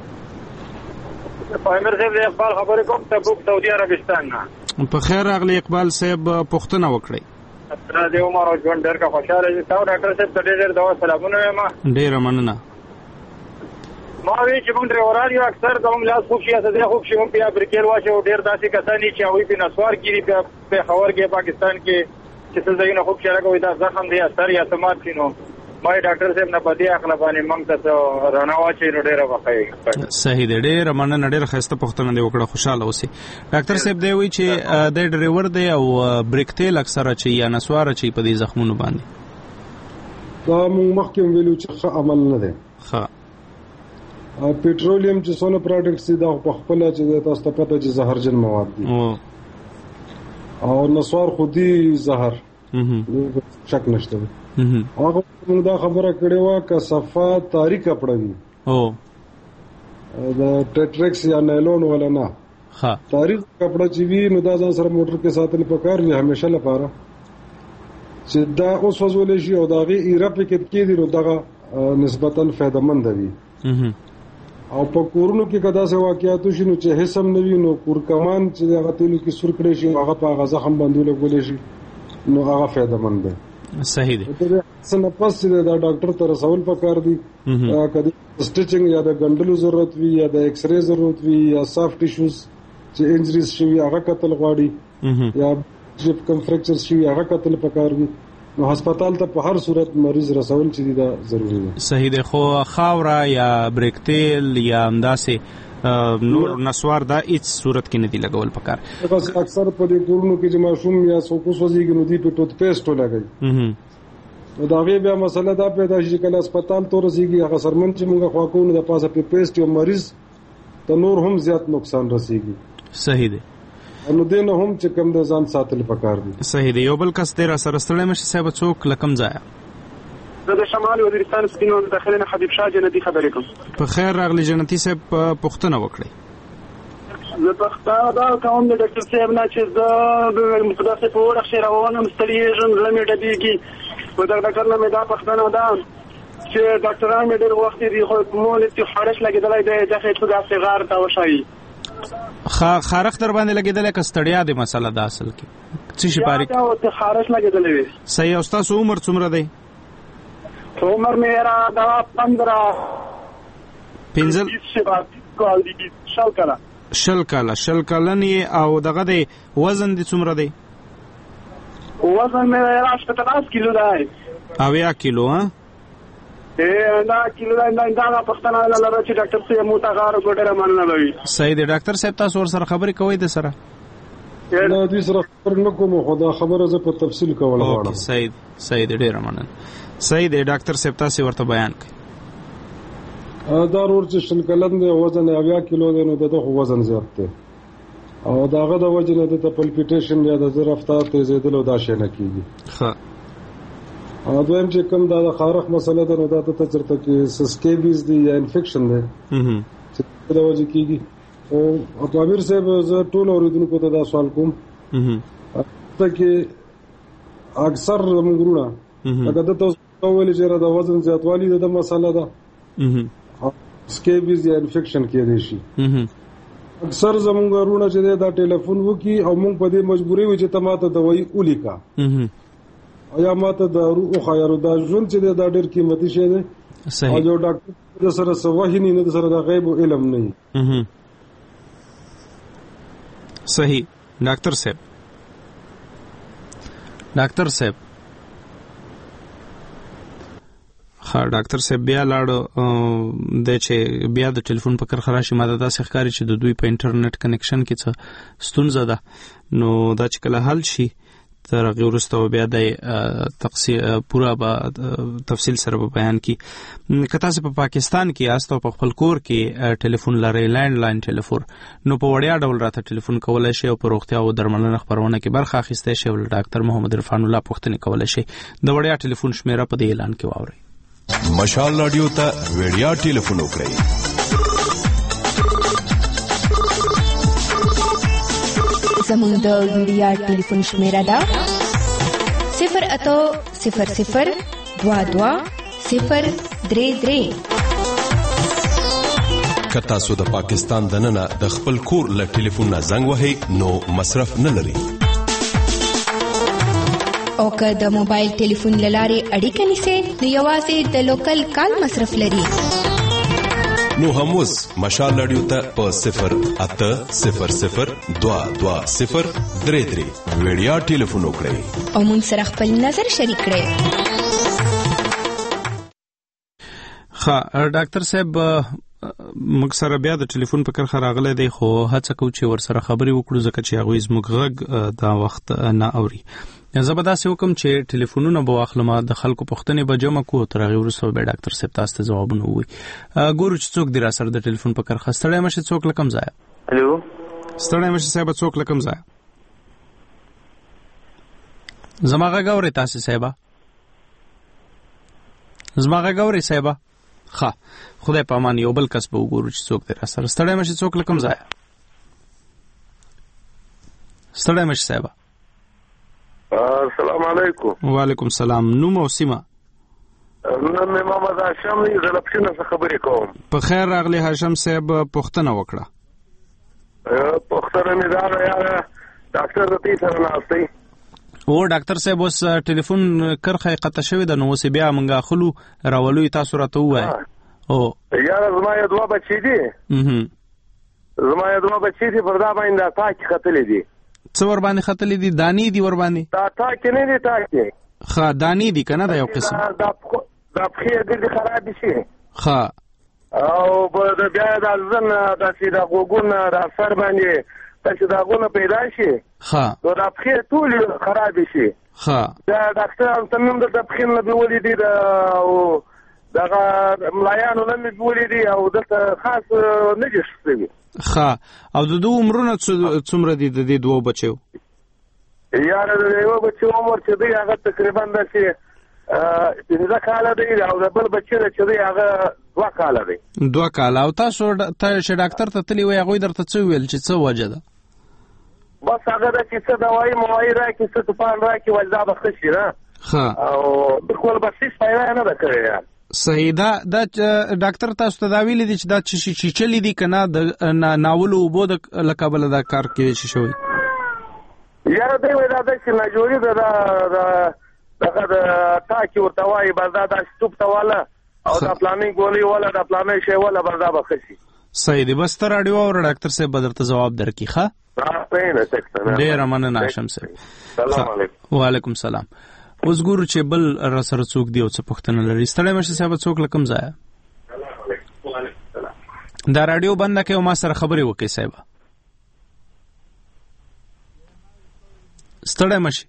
پایمر صاحب د اقبال خبرې کوم تبوک سعودي عربستان نه. په خیر اغلی اقبال صاحب پښتنه وکړي. اصله د عمر او ژوند ډېر کا خوشاله دي. تاسو ډاکټر صاحب ته ډېر دوا سلامونه ما ډېر مننه. ما وی چې موږ ډرایوران یو اکثر کوم لاس خوب شي اساس خوب شي هم بیا برکیل واشه او ډېر داسې کسانی چې هغه په نسوار کې په خبر کې پاکستان کې چې څه ځایونه خوب شي راغوي دا زخم دی اثر یا سمات شنو ما ډاکټر صاحب نه پدې اخلا باندې موږ ته رانا واچي نو ډېر وخی. صحیح دی. ډېر مننه. ډېر خسته پښتنه دی وکړه خوشاله اوسئ. ډاکټر صاحب دی وی چې د ډرایور دی او بریک تیل اکثره چې یا نسوار چې په دې زخمونو باندې دا موږ مخکې ویلو چې ښه عمل نه دی. ها پېټرولیم چې څونه پروډکټس دي دا په خپل چې تاسو ته پته چې زهرجن مواد دي او نسوار خودي زهر شک نشته. هغه موږ دا خبره کړې و چې صفا تاریخ کپڑا وي او د ټیټریکس یا نایلون ولا نه. ها تاریخ کپڑا چې وي نو دا ځان سره موټر کې ساتل پکار وي همیشه لپاره چې دا اوس وزول شي او دا غي ایرپ کې کېدی نو دا نسبتا فائدمند وي. او په کورونو کې کدا څه واقعیت شنو چې هیڅ هم نوي نو کور کمان چې هغه تلو کې سور کړی شي هغه په غزا هم باندې لګول شي نو هغه فائدمند دی. صحیح دی. څنګه پس دا ډاکټر ته رسول پکار دي کدي سټیچنګ یا د ګندلو ضرورت وي یا د ایکس ری ضرورت وي یا سافټ ټیشوز چې انجریز شي هغه قتل غواړي یا چې کوم فریکچر شي هغه قتل پکار وي نو هسپتال ته په هر صورت مریض رسول چې دا ضروری دی. صحیح دی. خو خاورا یا بریک تیل یا انداسه نور نسوار دا هیڅ صورت کې نه دی لګول پکار. اکثر په دې کورونو کې چې ماشوم یا څوک وسوځي نو دی په ټوت پیسټ لګي نو دا غي بیا مسله دا پیدا شي کله هسپتال ته رسیږي هغه سرمن چې موږ خوا کوو د پاسه په پیسټ یو مریض ته نور هم زیات نقصان رسیږي. صحیح دی. نو دین هم چې کم د ځان ساتل پکار دي. صحیح دی. یو بل کس تیر سره ستړی مشه صاحب څوک لکم ځای د شمال وزیرستان سپینو داخله حبیب شاه جنتی خبرې کوم. په خیر راغلی جنتی صاحب پښتنه وکړي. زه پښتانه دا کوم د ډاکټر صاحب نه چې زه په داسې په وړه کښې روانم ستړيږم زړه مې ډبېږي په دغه ډاکټر نه مې دا پښتنه ده چې ډاکټران مې ډېر وخت دي خو مونږ ته خارش لګېدلی دی دغه څه داسې غار ته وښایي خارښ در باندې لګېدلی که ستړیا دی مسله ده اصل کې څه شي پاري خارش لګېدلی وي صحیح. او ستاسو عمر څومره دی؟ عمر مې را دا 15 شل کلن او دغه دی وزن دی څومره دی؟ وزن مې را 15 کیلو دی. 80 کیلو ها؟ دا کیلو دا پښتنه لاره چې ډاکټر صاحب مو ته غار ګډره مننه وي. صحیح دی. ډاکټر صاحب تاسو ور سره خبرې کوئ د سره؟ نه دوی سره خبر نه کوم خو دا خبره زه په تفصیل کول غواړم. صحیح دی. ډیره مننه. صحیح دی. ډاکټر صاحب تاسو ورته بیان کړئ. دا ورور چې شل کلن دی وزن 80 کیلو دی نو دغه وزن زیات دی او داغه د وجه نه د پلپیټیشن یا د رفتار تیزیدل او دا شي نه کیږي. ښه. او دویم چې کوم دا خارښ مسله ده نو دا ته چرته کې سسکیبیز دی یا انفیکشن دی چې د وجه کیږي. او امیر صاحب زه ټول اوریدونکو ته دا سوال کوم ته کې اکثر موږ هغه د تاسو ویل چې دا وزن زیاتوالی د مسله ده سکیبیز یا انفیکشن کې دی شي. اکثر زمونږ ورونه چې دا ټلیفون وکي او موږ په دې مجبورې وي چې ته ماته دوايي ولیکا او یا ماته دارو او خیرو دا ژوند چې دا ډېر قیمتي شی دی. او جو ډاکټر د سره سواه نه د سره د غیب علم نه. صحیح. ډاکټر صاحب ډاکټر صاحب بیا لاړو د چې بیا د ټلیفون په کرخه راشي ماده داسې ښکاري چې د دوی په انټرنیټ کنیکشن کې څه ستونزه ده نو دا چې کله حل شي تر هغې وروسته بیا د پوره به تفصیل سره به بیان کړي. که تاسو په پاکستان کې یاست او په خپل کور کې ټلیفون لرئ لینډ لاین ټلیفون نو په وړیا ډول راته ټلیفون کولی شئ او په روغتیا او درملنه خپرونه کې برخه اخیستی شئ او له ډاکټر محمد عرفان الله پوښتنې کولی شئ. د وړیا ټلیفون شمیره په دې اعلان کې واورئ. مشال رادیو ته وړیا ټلیفون وکړئ. زموږ د وړیا ټلیفون شمیره ده 08000220033. که تاسو د پاکستان دننه د خپل کور له ټلیفون نه زنګ وهئ نو مصرف نه لري. او که د موبایل ټلیفون لاره اړیکه نیسئ نو یوازې د لوکل کال مصرف لري. نو هم اوس مشال رادیو ته په 08000220033 وړیا ټلیفون وکړئ او موږ سره خپل نظر شریک کړئ. ښه ډاکټر صاحب موږ سره بیا د ټلیفون په کرخه راغلی دی خو هڅه کوو چې ورسره خبرې وکړو ځکه چې هغوی زموږ غږ دا وخت نه اوري. زه به داسې وکړم چې ټلیفونونه به واخلم د خلکو پوښتنې به جمع کړو تر هغې وروسته به ډاکټر صاحب تاسو ته ځوابونه ووایي. ګورو چې څوک دی را سره د ټلیفون په کرخه. ستړی مه شئ څوک له کوم ځایه؟ الو ستړی مه شئ صاحبه څوک له کوم ځایه؟ زما غږ اورئ تاسې صاحبه؟ زما غږ اورئ صاحبه؟ ښه خدای په امان یو بل کس به وګورو چې څوک دی را سره. ستړی مه شئ څوک له کوم ځایه؟ ستړی مه شئ صاحبه. السلام علیکم. وعلیکم السلام. نوم او سیمه؟ نوم مې محمد هاشم دی. زه له پښتنه څخه خبرې کوم. په خیر راغلی هاشم صاحب. پوښتنه وکړه. پوښتنه مې دا ده یاره ډاکټر د دې سره ناست دی. او ډاکټر صاحب اوس ټلیفون کرخه قطع شوې ده نو اوس بیا موږ اخلو راولو تاسو راته ووایئ. او یاره زما یو دوه بچي دي پر دا باندې دا تاکي ختلې دي. څه ور باندې ختلې دي؟ دانې دي ور باندې؟ دا تاکي نه دي تاکي. ښه دانې دي که نه دا یو قسم؟ دا پښې دې خراب شي. ښه او بیا د ځن داسې د غوږونه د سر باندې داسې داغونه پیدا شي. ښه نو دا پښې ټولې خراب شي. ښه دا ډاکټر هم نوم د پښې نه بیولې دي دغه ملایانو نه مې بیولې دي او دلته خاص نه دي شوي. ښه او د دوه عمرونه څومره دي د دې دوه بچیو؟ یاره د یو بچي عمر چې دی هغه تقریبا داسې 15 کاله دی او د بل بچي چې دی هغه 2 کاله دی. 2 کاله. او تاسو چې ډاکټر ته تللی وای هغوی درته څه ویل چې څه وجه ده؟ بس هغه ده چې څه دوایي موایي راکړي څه توپان راکړي وایي دا به ښه شي نه. او بالکل به هېڅ فایده یې نه ده کړې یار. صحیح. دا ډاکټر تاسو ته دا ویلي دي چې دا چیچلي دي که نه د ناولو اوبو له کبله دا کار کېدای شي شوی؟ یاره دی وایي دا داسې ناجوړي ده دغه د ټاکې ورته وایي بس دا داسې توپ ته واله او دا پلانې ګولۍ واله دا پلانې شی واله بس دا به ښه شي. صحیح دی. بس ته راډیو واوره ډاکټر صاحب به درته ځواب درکړي. ښه ډېره مننه هاشم صاحب. سلام علیکم. وعلیکم سلام. اوس ګورو چې بل را سره څوک دی او څه پوښتنه لري. ستړی مشه صاحب څوک له کوم ځایه؟ دا راډیو بنده کړئ او ما سره خبرې وکړئ صاحب. ستړی مشي.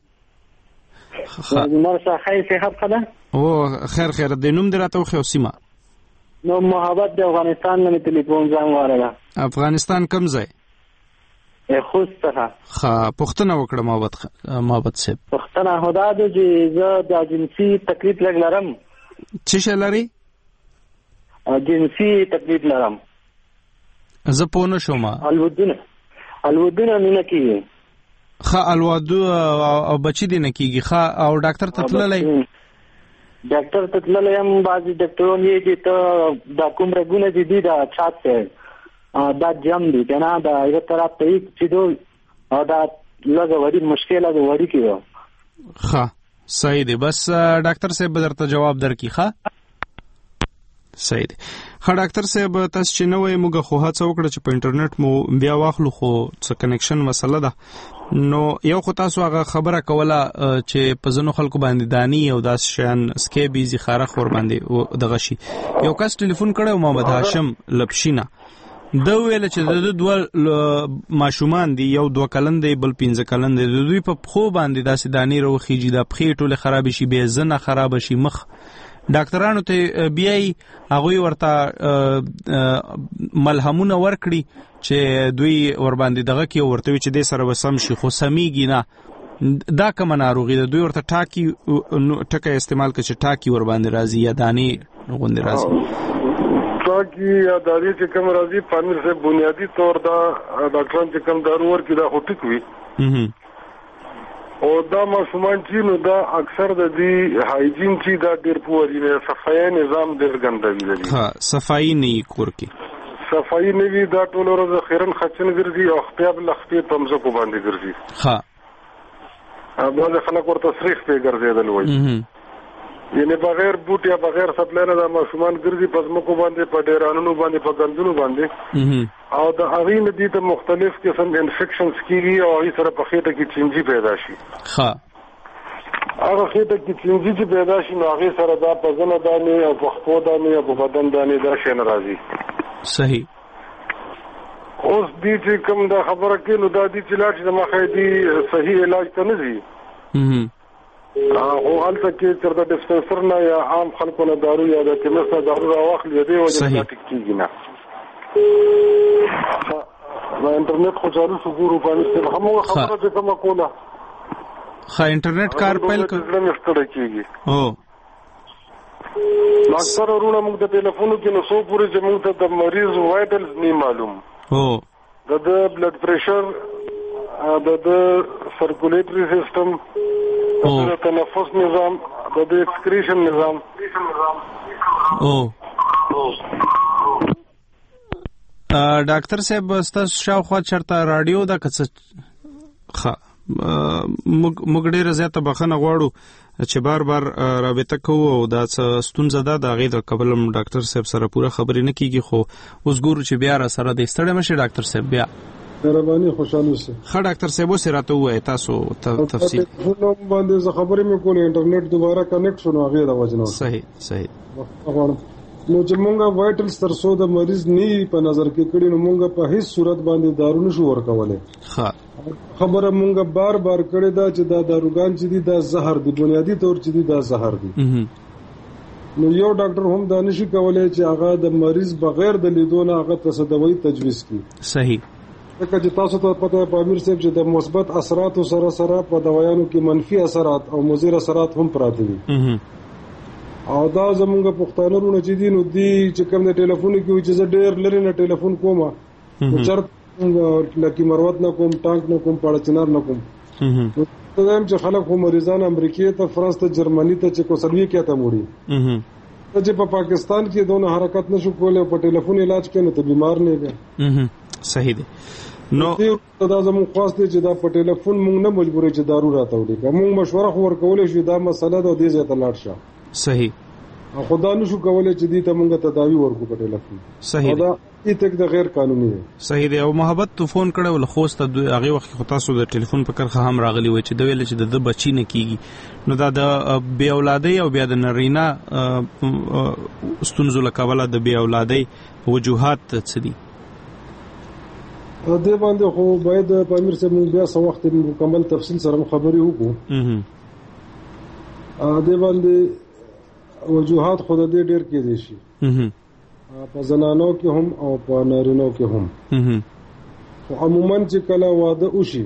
مرسا خیر صحت ښه ده؟ او خیر د نوم دې راته وښیه او سیمه. نو محبت د افغانستان نه مې تلیفون زنګ واړله. افغانستان کوم ځای؟ خوست څخه. ښه پوښتنه وکړه محبت صاحب. پوښتنه خو دا ده چې زه د جنسي تکلیف لږ لرم. څه شی لري؟ جنسي تکلیف لرم. زه پوه نه شوم. الودونه مې نه کېږي. ښه الوادو او بچي دې نه کېږي. ښه او ډاکټر ته تللی؟ ډاکټر ته تللی یم. بعضې ډاکټران یې چې ته دا کوم رګونه چې دي دا چات دی دا جم دی که نه دا یو طرف ته یې چې دو دا لږه وړي مشکله د وړي کې ده. ښه صحیح دی. بس ډاکټر صاحب به درته جواب درکړي. ښه صحیح دی. ښه ډاکټر صاحب تاسو چې نه وایي موږ خو هڅه وکړه چې په انټرنیټ مو بیا واخلو خو څه کنیکشن مسله ده. نو یو خو تاسو هغه خبره کوله چې په ځینو خلکو باندې دانی او داسې شیان سکیبیزي خارخ ور باندې دغه شي. یو کس ټلیفون کړی محمد هاشم لپشینه دا ویل چې د دوه ماشومان دي یو 2 کلن دی بل 15 کلن دی. د دوی په پښو باندې داسې دانی راوخیږي د پښې ټولې خراب شي بې زنه خراب شي مخ. ډاکټرانو ته بیاي هغوی ورته ملهمونه ورکړي چې دوی ور باندې دغه کې ورته وي چې دې سره وسم شي خو سمیږي نه. دا کومه ناروغي ده؟ دوی ورته ټاکي استعمال کوي چې ټاکي ور باندې راځي یا دانی غوندې راځي. ټاکي یا دانی چې کوم راځي پامیر سے بنیادی طور دا ډاکټران چې کوم دارو ورکړي دا خو ټیک وي. او دا ماشومان چې نو دا اکثر د دې هایجین چې دا ډېر پوري نه صفایي نظام ډېر ګندوي دي. ها صفایي نه کور کې صفایي نه وي دا ټول ورځ خیرن خچن ګرځي او خپل لختې پمزه کو باندې ګرځي. ها بعض خلک ورته سریخ په ګرځیدل وایي یعنی بغیر بوټ یا بغیر سپلای نه دا ماشومان ګرځي په ځمکو باندې په ډیرانونو باندې په ګندونو باندې او د هغې نه دي ته مختلف قسم انفیکشنز کېږي او هغې سره په خېټه کې چینجي پیدا شي. هغه خېټه کې چینجي چې پیدا شي نو هغې سره دا په زنه دانې او په خپو دانې او په بدن دانې دا شی نه راځي. صحیح. اوس دي چې کوم دا خبره کوي نو دا دي چې لاړ شي د مخې دي صحیح علاج ته نه ځي او هلته کې تر د ډسپنسر نه یا عام خلکو نه دارو یا د کیمیست نه دارو راواخلي دې وجه نه ټیک کېږي نه. دا انټرنیټ خو چالو شو ګورو باندې همغه خبره چې کومه کوله. ښه انټرنیټ کار پیل کړ نه ستړی کېږي. اکثر ورونه موږ د ټلیفونو کې نو څو پورې چې موږ ته د مریض وایټلز نه معلوم د بلډ پریشر د سرکولیټري سیستم د تنفس نظام د ایکسکریشن نظام. ډاکټر صاحب ستاسو شاوخوا چرته راډیو ده که څه؟ موږ ډېره زیاته بخښنه غواړو چې بار رابطه کوو او دا څه ستونزه ده د هغې د کبله ډاکټر صاحب سره پوره خبرې نه کېږي خو اوس ګورو چې بیا را سره دی. ستړی مشي ډاکټر صاحب بیا مهرباني خوشاله اوسئ. ښه ډاکټر صاحب اوس یې راته ووایئ تاسو تفصیل. باندې زه خبرې مې کولې انټرنیټ دوباره کنیکټ شو نو هغې د وجې نه. صحیح. نو چې مونږه وایټلز تر څو د مریض نه په نظر کې کړي نو مونږه په هیڅ صورت باندې دارو نشو ورکولی. خبره مونږه بار کړې ده چې دا داروګان چې دي دا زهر دي بنیادی طور چې دي دا زهر دي. نو یو ډاکټر هم دا نشي کولی چې هغه د مریض بغیر د لیدو نه هغه ته دوايي تجویز کړي. صحیح. ځکه چې تاسو ته پته پامیر صاحب چې د مثبت اثراتو سره په دوايانو کې منفي اثرات او مضر اثرات هم پراته دي. او دا زمونږ پښتانه رونه چې دي نو دی چې کوم د ټلیفون کې وي چې زه ډېر لري نه ټلیفون کوم چرته لکه مروت نه کوم ټانک نه کوم پاړه چنار نه کوم تدام چې خلک خو مریضان امریکای ته فرانس ته جرمني ته چې کوسلوي کې ته موړي چې په پاکستان کې دونه حرکت نشو کولای په ټلیفون علاج کې نو ته بیمار نه دی صحیح دی نو دا زموږ خاص دی چې دا په ټلیفون مونږ نه مجبورې چې دارو راته وړي مونږ مشوره خو ورکولې شو دا مسله د دې ځای ته لاړ شه صحیح خدا نشو کولای چې دې ته مونږ تداوی ورکو په ټلیفون صحیح دا ایتک د غیر قانوني دی صحیح دی او محبت تو فون کړو ول خوسته هغه وخت خو تاسو د ټلیفون په کرخه هم راغلی و چې د ویل چې د بچی نه کیږي نو دا د بی اولادۍ او بیا د نرینا ستونزو لکواله د بی اولادۍ وجوهات څه دي دې باندې خو باید پامیر صاحب موږ بیا څو وخت مکمل تفصیل سره خبرې وکړو دې باندې وجوهات خود دې ډېر کې دي شي په زنانو کې هم او په نارینو کې هم خو عموما چې کله واده وشي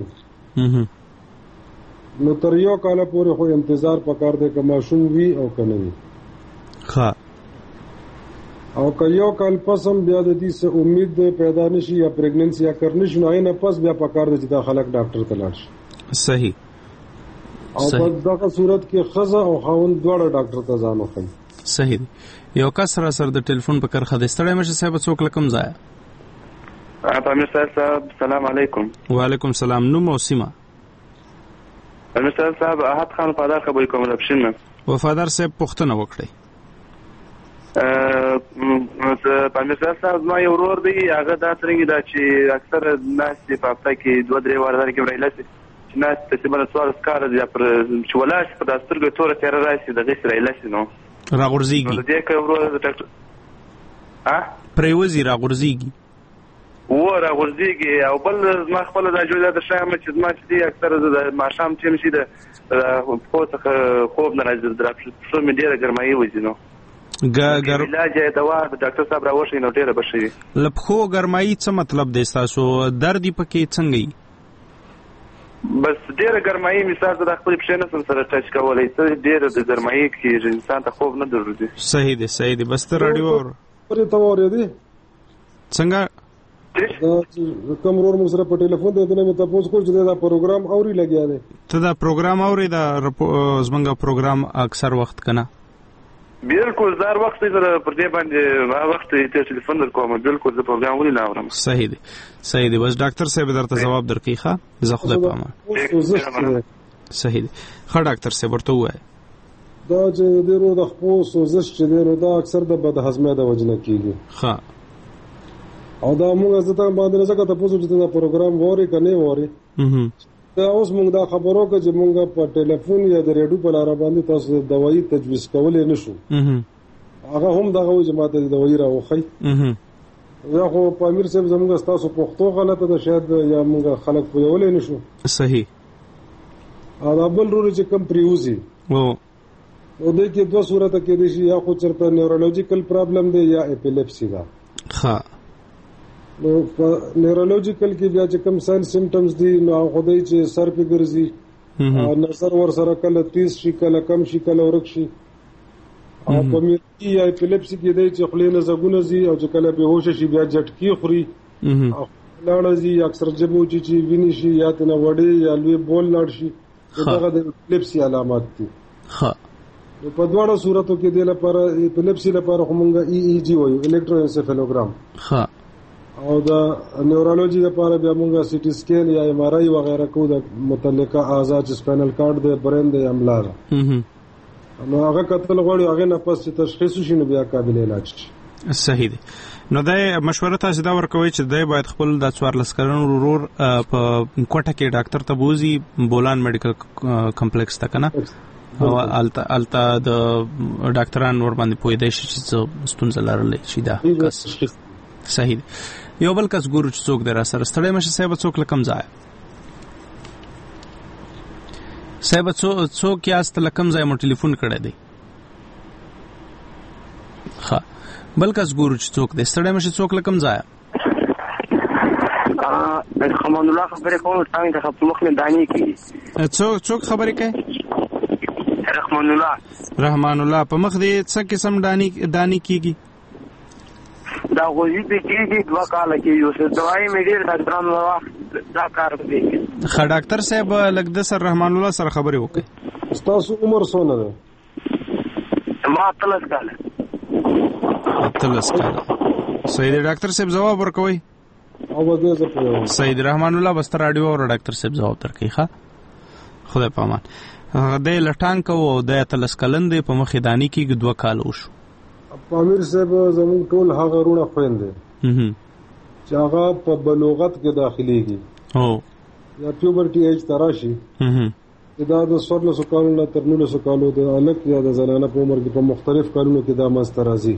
نو تر یو کال پورې خو انتظار پکار دی که ماشوم وي او کنه وي ښه او که یو کال پس هم بیا د دې څه امید پیدا نشي یا پریګننسي یا کرنیش نو نه پس بیا پکار دی چې دا خلک ډاکټر ته لاړ شي صحیح او په دغه صورت کې خزه او خاوند دواړه ډاکټر ته ځان وخی صحیح یو کس سره د ټلیفون په کرخه د ستړی مشه صاحب څوک لکم ځای پامیر صاحب سلام علیکم وعلیکم السلام نو موسیما پامیر صاحب احد خان وفادار خبرې کوم لپشن وفادار صاحب پښتنه وکړي پامیر صاحب ما یو ورور دی هغه دا څنګه دا چې اکثر ناس په هفته کې 2-3 واره کې وړاندې چې ناس تقریبا 4 کال دی پر چولاش په داسترګو تور تیر راشي د غیر ایلاس نو راغورځيږي نو دې کوي ورور د ډاکټر پریوزي راغورځيږي راغورځيږي او بل ما خپل د جوړه د شامه چې ما چې اکثر د ماشام چې مشي د خوب نه راځي د شو مې ډیره ګرمایي وځینو علاج دوا د ډاکټر صاحب راوښي نو ډیره بشي لپخو ګرمایي څه مطلب دی تاسو درد پکې څنګه بس ډیره ګرمایي مثال د خپل پښنه سره ټچ کولای ته ډیره د ګرمایي کې انسان ته خوب نه درځي صحیح دی بس ته رادیو پرې تاورې دي څنګه کوم ورور موږ سره په ټلیفون ته دنه مې تاسو کول چې دا پروګرام اوري لګیا دی ته دا پروګرام اوري دا زمونږ پروګرام اکثر وخت کنه بالکل زار وخت سره پر دې باندې ما وخت ته ټلیفون درکوم بالکل زه پروګرام ولې نه اورم صحیح دی بس ډاکټر صاحب درته جواب درکې ښه زه خدای پامه صحیح دی ښه ډاکټر صاحب ورته وای دا چې ډیرو د خپل سوزش چې ډیرو دا اکثر د بد هضمۍ د وجنه کیږي ښه او دا موږ زته باندې څنګه تاسو چې دا پروګرام ووري کنه ووري دا اوس موږ دا خبرو کې چې موږ په ټلیفون یا د ریډیو په لار باندې تاسو دوايي تجویز کولای نشو هغه هم دغه چې ماته دوايي راوخی یا خو پامیر صاحب زموږ تاسو پښتو غلطه ده شاید یا موږ خلک پوهولای نشو صحیح دا بل روري چې کم پریوزي او د کې دوه صورته کې دي یا خو چرته نیورولوژیکل پرابلم دی یا اپیلیپسي ده ها نو نیورولوژیکل کې بیا چې کوم ساين سیمټمز دي نو خدای چې سر په ګرځي نظر ور سره کله تیز شي کله کم شي کله ورک شي او په میرکی یا اپیلیپسي کې دی چې خلینو زګونه زی او چې کله به هوش شي بیا جټکی خوري او لاړځي اکثر جبو چې ویني شي یا تنه وړي یا لوی بول لاړ شي دغه د اپیلیپسي علامات دي ها په دواړو صورتو کې د لپاره اپیلیپسي لپاره کومه EEG وایو الکتروانسفالوګرام ها او دا نیورولوژي لپاره بیا موږ سي ټي سکین یا ایم آر آی وغیرہ کو د متعلقه اعضاء چې سپاینل کارډ د برین د عمله نو هغه کتل غوړي هغه نه پس تشخیص شي نو بیا قابل علاج شي صحیح دی نو دا مشوره تاسو دا ورکوي چې دای باید خپل د 14 کلن ورور په کوټه کې ډاکټر ته بوزي بولان میډیکل کمپلیکس ته کنه او التا د ډاکټران ور باندې پوي دی چې ستونزه لرلې شي دا صحیح دی یو بل کس ګورو چې څوک در سره ستړی مشه صاحب څوک لکم ځای صاحب څوک یاست لکم ځای مو ټلیفون کړی دی ها بل کس ګورو چې څوک دی ستړی مشه څوک لکم ځای خمان الله خبرې کوم څنګه ته خپل مخ نه دانی کی څوک خبرې کوي رحمان الله په مخ دې څه قسم دانی کیږي؟ دا غوږی په کېږي 2 کال کې یو څه دوايي مې ډېر ډاکټرانو دا کار کوي. ښه ډاکټر صاحب لږ د سر رحمان الله سره خبرې وکړي. تاسو عمر څونه ده؟ ما 13 کال. صحیح دی ډاکټر صاحب جواب ورکوي. سید رحمان الله بس رادیو او ډاکټر صاحب جواب درکړي. ښه خدای پامان. د لټان کو او د 13 کلن دی په مخ دانی کې 2 کال وشو. امیر صاحب زموږ ټول هغه رونه خويندې چې هغه په بلوغت کې داخليږي او یا پیوبرټي ایج تراشي دا د 16 کالو نه تر 19 کالو د الک یا د زنانه په عمر کې په مختلف کالونو کې دا مسترازي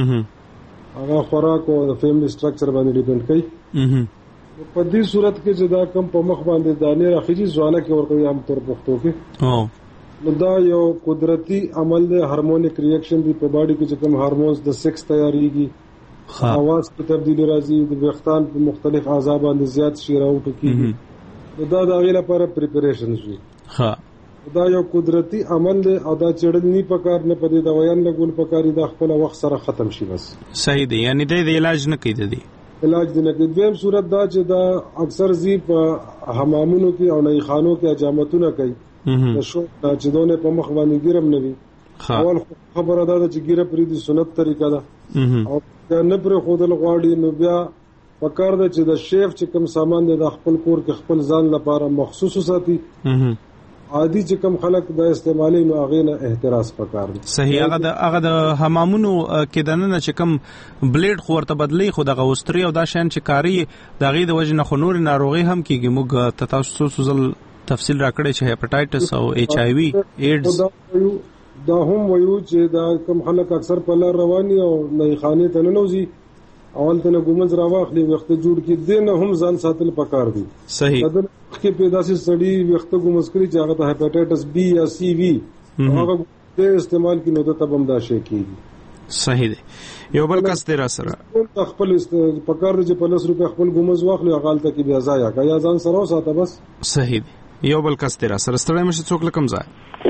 هغه خوراک او فیملی سټرکچر باندې ډیپند کوي. په دې صورت کې چې دا کم په مخ باندې دانې راخیږي ځواله کې ورته عام طور پښتو کې نو دا یو قدرتی عمل دی. هارمونیک ریاکشن دی په باډي کې چې کوم هارمونز د سکس تیاریږي اواز په تبدیلی راځي د وختان په مختلف اعضاء باندې زیات شي راوټ کیږي نو دا د غیله لپاره پریپریشنز وي. دا یو قدرتی عمل دی او دا چړل نه پکار نه پدې دا ویان لګول پکاري دا خپل وخت سره ختم شي بس. صحیح دی یعنی د علاج نه کوي دی علاج دی نه کوي. دویم صورت دا چې دا اکثر زی په حمامونو کې او نه خانو کې اجامتونه کوي د شو چې دونه په مخ باندې ګیرم نه وي. اول خبره دا چې ګیره پرې دي سنت طریقه ده او نه پر خودل غواړي نو بیا پکار ده چې د شیف چې کوم سامان دی د خپل کور کې خپل ځان لپاره مخصوص ساتي. عادي چې کوم خلک د استعمالي نو هغه نه احتراز پکار دي. صحیح هغه د حمامونو کې دنه چې کوم بلیډ خورته بدلی خو د غوستري او دا شان چې کاری د غي د وجه نه خنور ناروغي هم کیږي. موږ تاسو سوزل تفصیل راکړی چې هپاټایټس او ایچ آی وی ایډز دا هم وایو چې دا کوم خلک اکثر په لار رواني او نه خانه ته نه نوځي اول ته ګومنځ راواخلي وخت جوړ کې دین هم ځان ساتل پکار دي. صحیح کې پیدا سي سړی وخت ګومځ کړی چې هغه ته هپاټایټس بی یا سی وی هغه د استعمال کې نو د تبم دا شي کیږي. صحیح دی. یو بل کس تیر سره خپل پکار دي چې 50 روپیا خپل ګومځ واخلي هغه ته کې بیا ځای کا یا ځان سره ساته بس. صحیح دی. یو بل کس تیر سره ستړی مشه څوک لکم ځای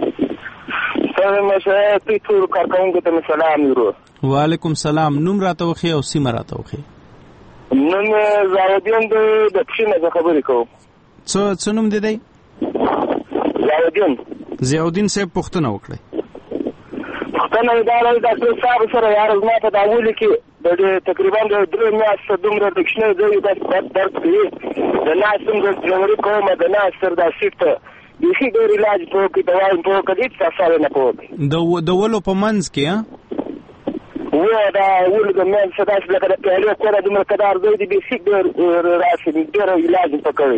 مشه ټول کارکونکو ته سلام ورو. وعلیکم سلام. نوم راته وخی او سیمه راته وخی. نن زاودین د پښینه خبرې کوم. څه نوم دی؟ زیاودین صاحب پښتنه وکړه. پښتنه دا د ډاکټر صاحب سره یار زما په داوله کې د تقریبا 3 میاشتې دومره دښنه دی د درد کوي د ناسم د جوړې کومه د ناسر د شفت یې ډېر علاج په کې دوايي په کې څه نه پوهه د ولو په منځ کې و دا ول د مې څه داسې لکه د پیالو کوره د مرکدار زوی دی به ډېر راشي ډېر علاج په کوي.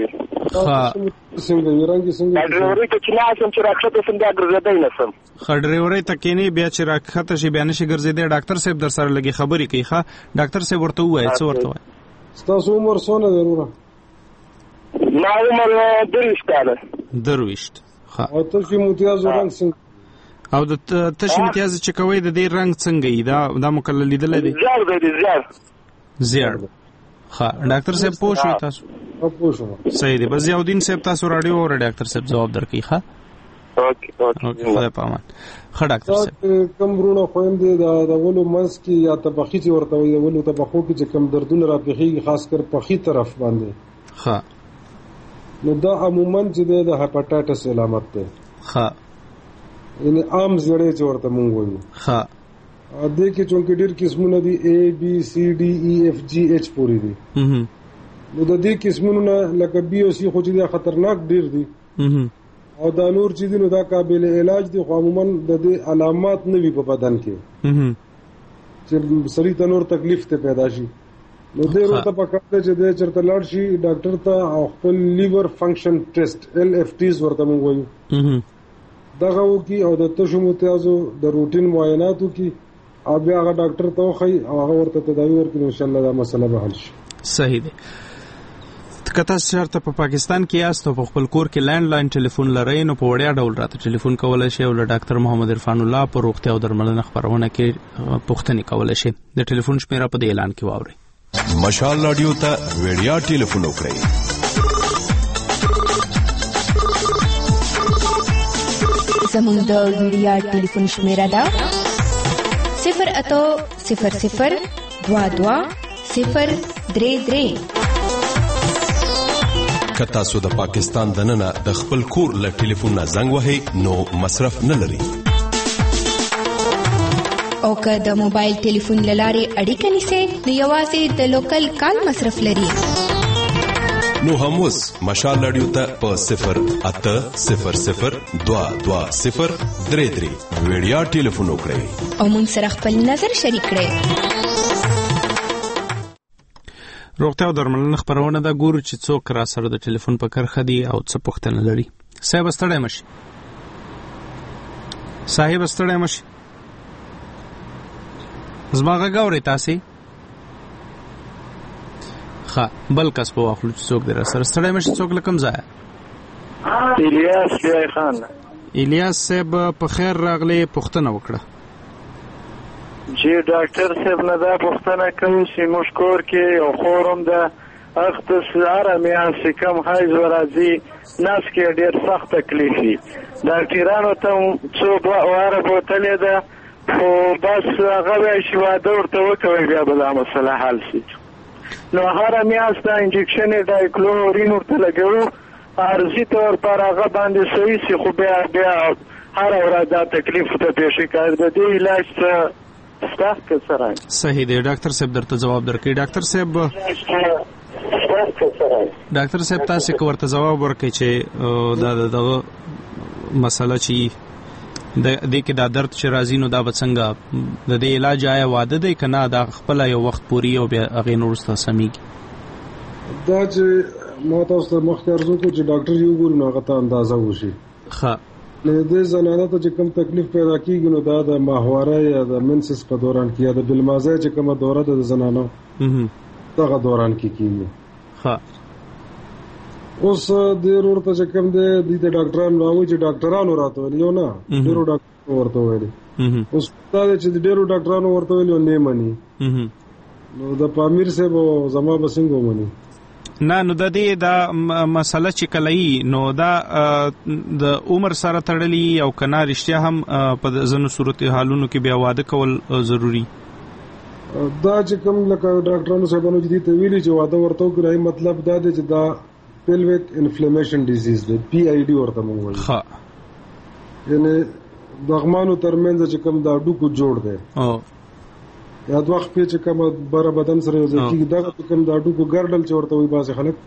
څنګه ورانګي څنګه ډریوري ته چې ناسم چې راکښته څنګه ګرځېدای نسم خډریوري ته کېنی بیا چې راکښته شي بیان شي ګرځېدای ډاکټر صاحب در سره لګي خبرې کوي. ښه ډاکټر صاحب ورته وایي څه ورته وایي؟ تاسو عمر څونه دی وروره؟ ما عمر 23 کاله. 23. ښه او تاسو امتیاز رنګ څنګه او د تاسو امتیاز چې کوي د دې رنگ څنګه ای دا مکلل لیدل دي؟ زیړ. ښه ډاکټر صاحب پوښوي تاسو؟ پوښوم. صحیح دی. بس یاودین صاحب تاسو رادیو او ډاکټر صاحب جواب درکړي. ښه اوکې خدای پامان. ښه ډاکټر صاحب کوم رونه خويندې د ولو منس کې یا تبخی چې ورته وي ولو تبخو کې چې کوم دردونه راپېخي خاص کر پخی طرف باندې. ښه نو دا عموما چې د هپاټایټس علامت ده. ښه یعنی عام زړې چې ورته مونږ وایو. ښه دې کې چونکې ډېر قسمونه دي A B C D E F G H پورې دي. نو د دې قسمونو نه لکه B او C خو چې خطرناک ډېر دي او دا نور چې دي نو دا قابل علاج دي خو عموما د دې علامات نه وي په بدن کې چې سړی ته نور تکلیف ته پیدا شي. نو دې ورته پکاره چې دې چرته لاړ شي ډاکټر ته او خپل لیور فنکشن ټیسټ LFTs ورته مونږ وایو دغه وکي او د تشو متیازو د روټین معایناتو کې او بیا هغه ډاکټر ته وخی او هغه ورته تداوی ورکړي ان شاء الله دا مسله به حل شي. صحیح دی. کته شرط په پاکستان کې یاست او په خپل کور کې لینډ لاین ټلیفون لرئ نو په وړیا ډول راته ټلیفون کولای شئ او له ډاکټر محمد عرفان الله په روغتیا او درملنه خبرونه کې پوښتنه کولای شئ. د ټلیفون شمیره په اعلان کې واورئ. مشال رادیو ته وړیا ټلیفون وکړئ. زموږ د ویډیا ټلیفون شمیره ده 08000220033. که تاسو د پاکستان دننه د خپل کور له ټلیفون نه زنګ وهئ نو مصرف نه لري. او که د موبایل ټلیفون له لارې اړیکه نیسئ نو یوازې د لوکل کال مصرف لري. نو هم اوس مشال رادیو ته په 08000220033 ویډیا ټلیفون وکړئ او موږ سره خپل نظر شریک کړئ. روغتیا او درملنه خبرونه دا ګورو چې څوک را سره د ټلیفون په کرخه دي او څه پوښتنه لري. صاحب ستړی مشي. زما غږ اورئ تاسې؟ ښه بل کس په واخلو چې څوک دی را سره. ستړی مشي څوک له کوم ځایه؟ الیاس بیای خان. الیاس صاحب په خیر راغلی، پوښتنه وکړه. جی ډاکټر صاحب نه دا پوښتنه کوي چې موږ کور کې یو خور هم ده اختص هره میاشت کم حیض ورځي نس کې ډېر سخت تکلیف وي. ډاکټرانو ته څو واره بوتلې ده خو بس هغه وایي چې واده ورته وکوئ بیا به دا مسله حل شي. نو هره میاشت دا انجکشن ډایکلورین ورته لګوو عارضي طور پر هغه باندې صحیح شي خو بیا هره ورځ دا تکلیف ته پیښې کوي. د دې علاج څه صحیح دی. ډاکټر صاحب درته جواب درکړي. ډاکټر صاحب تاسو کو ورته جواب ورکړي چې دا دغه مسله چې د دې کې دا درد چې راځي نو دا به څنګه د دې علاج آیا واده دی که نه دا خپل یو وخت پوري او بیا هغې نه وروسته سمیږي؟ دا چې ما تاسو ته مخکې عرض وکړو چې ډاکټر یې وګوري نو هغه ته اندازه وشي. ښه د زنانه ته چې کوم تکلیف پیدا کیږي نو دا د ماهواره یا د منسس په دوران کې یا د بلمازه چې کومه دوره د زنانه دغه دوران کې کیږي. ها اوس د ورته چې کوم د ډاکټرانو راوي چې ډاکټرانو راته ویل یو نه ډیرو ډاکټر ورته ویل اوس دا چې ډیرو ډاکټرانو ورته ویل نه مني نو د پامیر صاحب زما بسنګ ومني نه. نو د دې دا مسله چې کلهي نو دا د عمر سره تړلی او کنا رښتیا هم په ځینو صورتحالونو کې بیا واده کول ضروری؟ دا چې کوم لکه ډاکټرانو صاحبانو چې ته ویلي چې واده ورته وکړي مطلب دا دی چې دا pelvic inflammation disease دی PID ورته موږ وایو. ها یعنی دغمانو ترمنځ چې کوم دا ډوکو جوړ دی یا د وخت په چې کوم بره بدن سره یو ځای کېږي دغه کوم دا ډوکو ګرډل چې ورته وایي بعضې خلک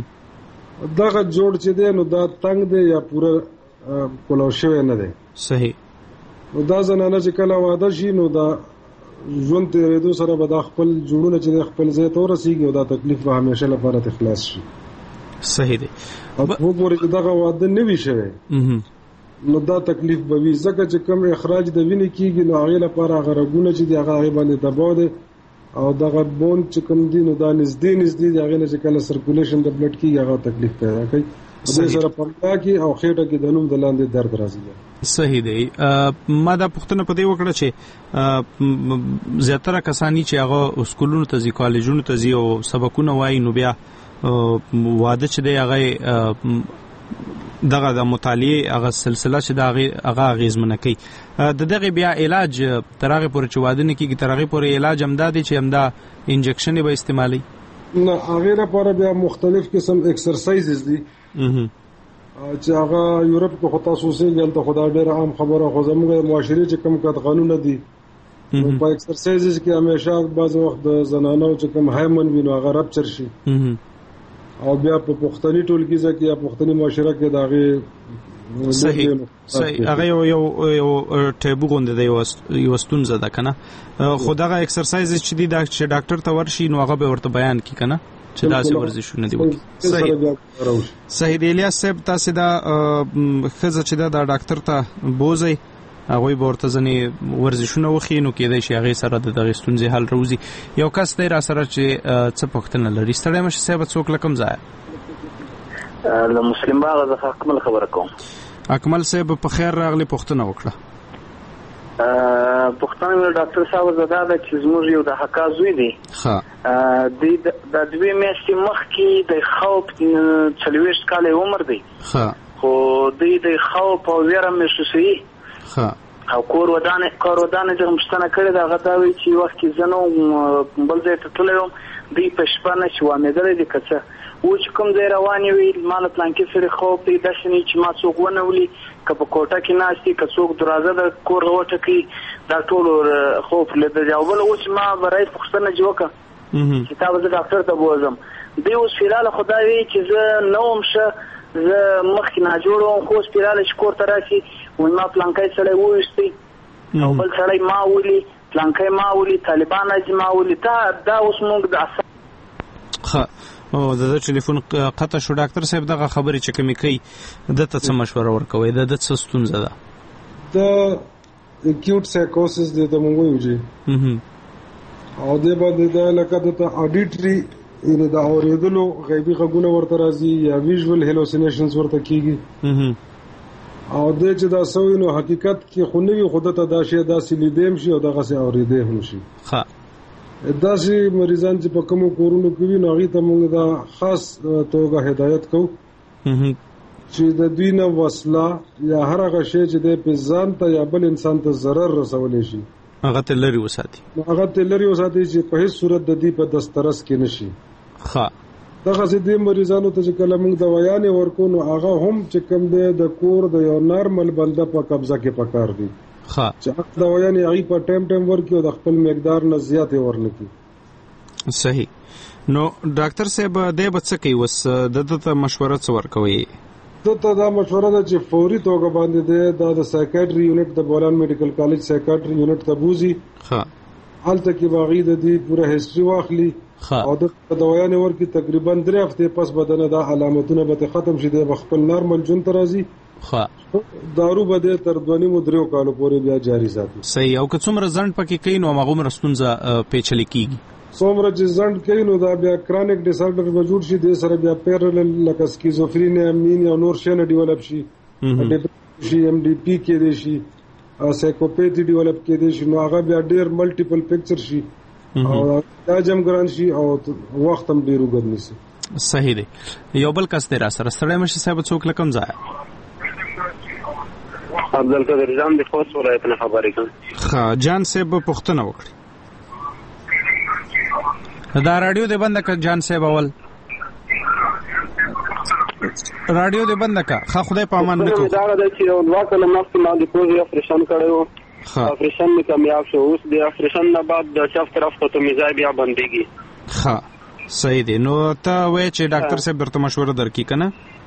دغه جوړ چې دی نو دا تنګ دی یا پوره کولو شوی نه دی. صحیح. نو دا زنانه چې کله واده شي نو دا ژوند تېرېدو سره به دا خپل جوړونه چې خپل ځای ته ورسېږي او دا تکلیف به همیشه لپاره خلاص شي. صحیح دی. او وګورئ چې دغه واده نه وي شوی نو دا تکلیف به وي ځکه چې کوم اخراج د وینې کېږي نو هغې لپاره هغه رګونه چې دي هغه هغې باندې دباو دی او دغه بون چې کوم دي نو دا نږدې د هغې نه چې کله سرکولیشن د بلډ کېږي هغه تکلیف پیدا کوي دې سره پردا کې او خېټه کې د نوم د لاندې درد راځي. صحیح دی. ما دا پوښتنه په دې وکړه چې زیاتره کسانی چې هغه سکولونو ته ځي کالجونو ته ځي او سبقونه وایي نو بیا واده چې دی هغه دغه د مطالعه هغه سلسله چې هغه اغیزمنه کوي. د دغه بیا علاج تر هغه پورې چې واده نه کیږي تر هغه پورې علاج همدا دی چې همدا انجکشن به استعمالي؟ نه هغه لپاره بیا مختلف قسم ایکسرسایزز دي چې هغه یورپ کې خو تاسو سره ګل خدای ډېر عام خبره خو زموږ معاشري چې کوم قانون دي په ایکسرسایزز کې همیشه بعض وخت د زنانو چې کوم هایمن وینو هغه رپچر شي او بیا په پښتني ټولګي کې یا پښتني معاشره کې داغه صحیح هغه یو ټیبو غونډه دی یو ستونزه ده کنه خو دغه ایکسرسایز چې دی دا چې ډاکټر ته ورشي نو هغه به ورته بیان کی کنه چې دا څه ورزشونه دي وکړي. صحیح دی. الیاس صاحب تاسو دا خزه چې دا ډاکټر ته بوزي هغه به ورته ځنې ورزشونه وخی نو کېدای شي هغه سره د ستونزې حل راوځي. یو کس دی را سره چې څه پوښتنه لري. ستړی مشه صاحب څوک لکم ځای له مسلم باغ د اکمل خبره کوم. اکمل صاحب په خیر راغلی، پوښتنه وکړه. پښتون ډاکټر صاحب زدا د چې زموږ یو د حقا زوی دی ها د دوی میاشتې مخکې د خوب 40 کال عمر دی ها خو دوی د خوف او ویره محسوسوي او کور ودانه چې مشتنه کړی دا غدا وی چې وخت کې زنو بل ځای ته تلم دوی په شپه نه شو امېدل دي کڅه و چې کوم ځای روانې وي مال پلان کې سره خوف دی د شنی چې ما څوک ونه ولي که په کوټه کې ناشتي که څوک دروازه د کور وټه کې دا ټول خوف لیدل او بل اوس ما برای پښتنه جوړه چې تاسو د ډاکټر ته بوزم دی اوس فعلا خدای چې زه نوم شه زه مخکې نه جوړوم خو سپیراله شکور ته راشي وای ما پلانکای سره وېستي او بل سره ما ولي پلانکای ما ولي طالبان اجما ولي دا اوس موږ د او د ټلیفون قطع شو ډاکټر صاحب دغه خبرې چې کومې کوي د ته څه مشوره ورکوي د څه ستونزه ده د اکیوټ سایکوسس د موږ یوجي او د باندې د لکه د اډیټري ان د اوریدلو غیبی غږونه ورته راځي یا ویژوال هلوسینیشنز ورته کیږي او د چې دا سوي نو حقیقت کې خونوي خودته دا شی دا سلیدیم شي او دغه سي اوریدې هم شي دا شي مریضان چې په کومو کورونو کې وي نو هغه ته موږ دا خاص توګه هدایت کوو چې د دوی نه وسله یا هر هغه شی چې د پېزان ته یا بل انسان ته ضرر رسولې شي هغه ته لري وساتي چې په هیڅ صورت د دې په دسترس کې نشي دغه چې د مریضانو ته چې کله موږ دوايانې ورکو نو هغه هم چې کوم د کور د یو نارمل بنده په قبضه کې پکار دي چې دوايانې هغه په ټیم ورکو د خپل مقدار نه زیاتې ورنکي صحیح نو ډاکټر صاحب د بچ کوي وس دته مشوره څور کوي دته دا مشوره ده چې فوري توګه باندې د سایکیاټري یونټ د بولان میډیکل کالج سایکیاټري یونټ ته بوزي حالته کې باغی د دې پوره هیستوري واخلي او د دوايانې ورکي تقریبا 3 هفته پس بدن د علامتونه به ختم شي د خپل نارمل جون ترازي دارو بده تر 2.5 کالو پورې بیا جاری ساتي صحیح او که څومره ځند پکې کوي نو هغه مرستونزه پیچلې کیږي څومره چې ځند کوي نو دا بیا کرونیک ډیس آرډر وجود شي د سره بیا پیرالل لکه سکیزوفرینیا مین یا نور شنه ډیولپ شي ډیپریشن ام ډي پی کې دي شي سایکوپیتي ډیولپ کې دي شي نو هغه بیا ډیر ملټیپل پکچر شي او دا جام ګران شي او وخت هم ډیر وګرځي شي صحیح دی یو بل کس دی را سره سره مشه صاحب څوک لکم ځای عبدالقادر جان د خوست ولایت نه خبرې کوم جان صاحب پښتنه وکړي دا رادیو دې بند کړ جان صاحب اول رادیو دې بند کړه خدای په امان نه کو دا د چې یو واکله مخکې ما د پوزي اپریشن کړو اپریشن می کامیاب شو اوس د اپریشن نه بعد د چپ طرف ته میزای بیا بنديږي صحیح دی نو ته وای چې ډاکټر صاحب درته مشوره درکې کنه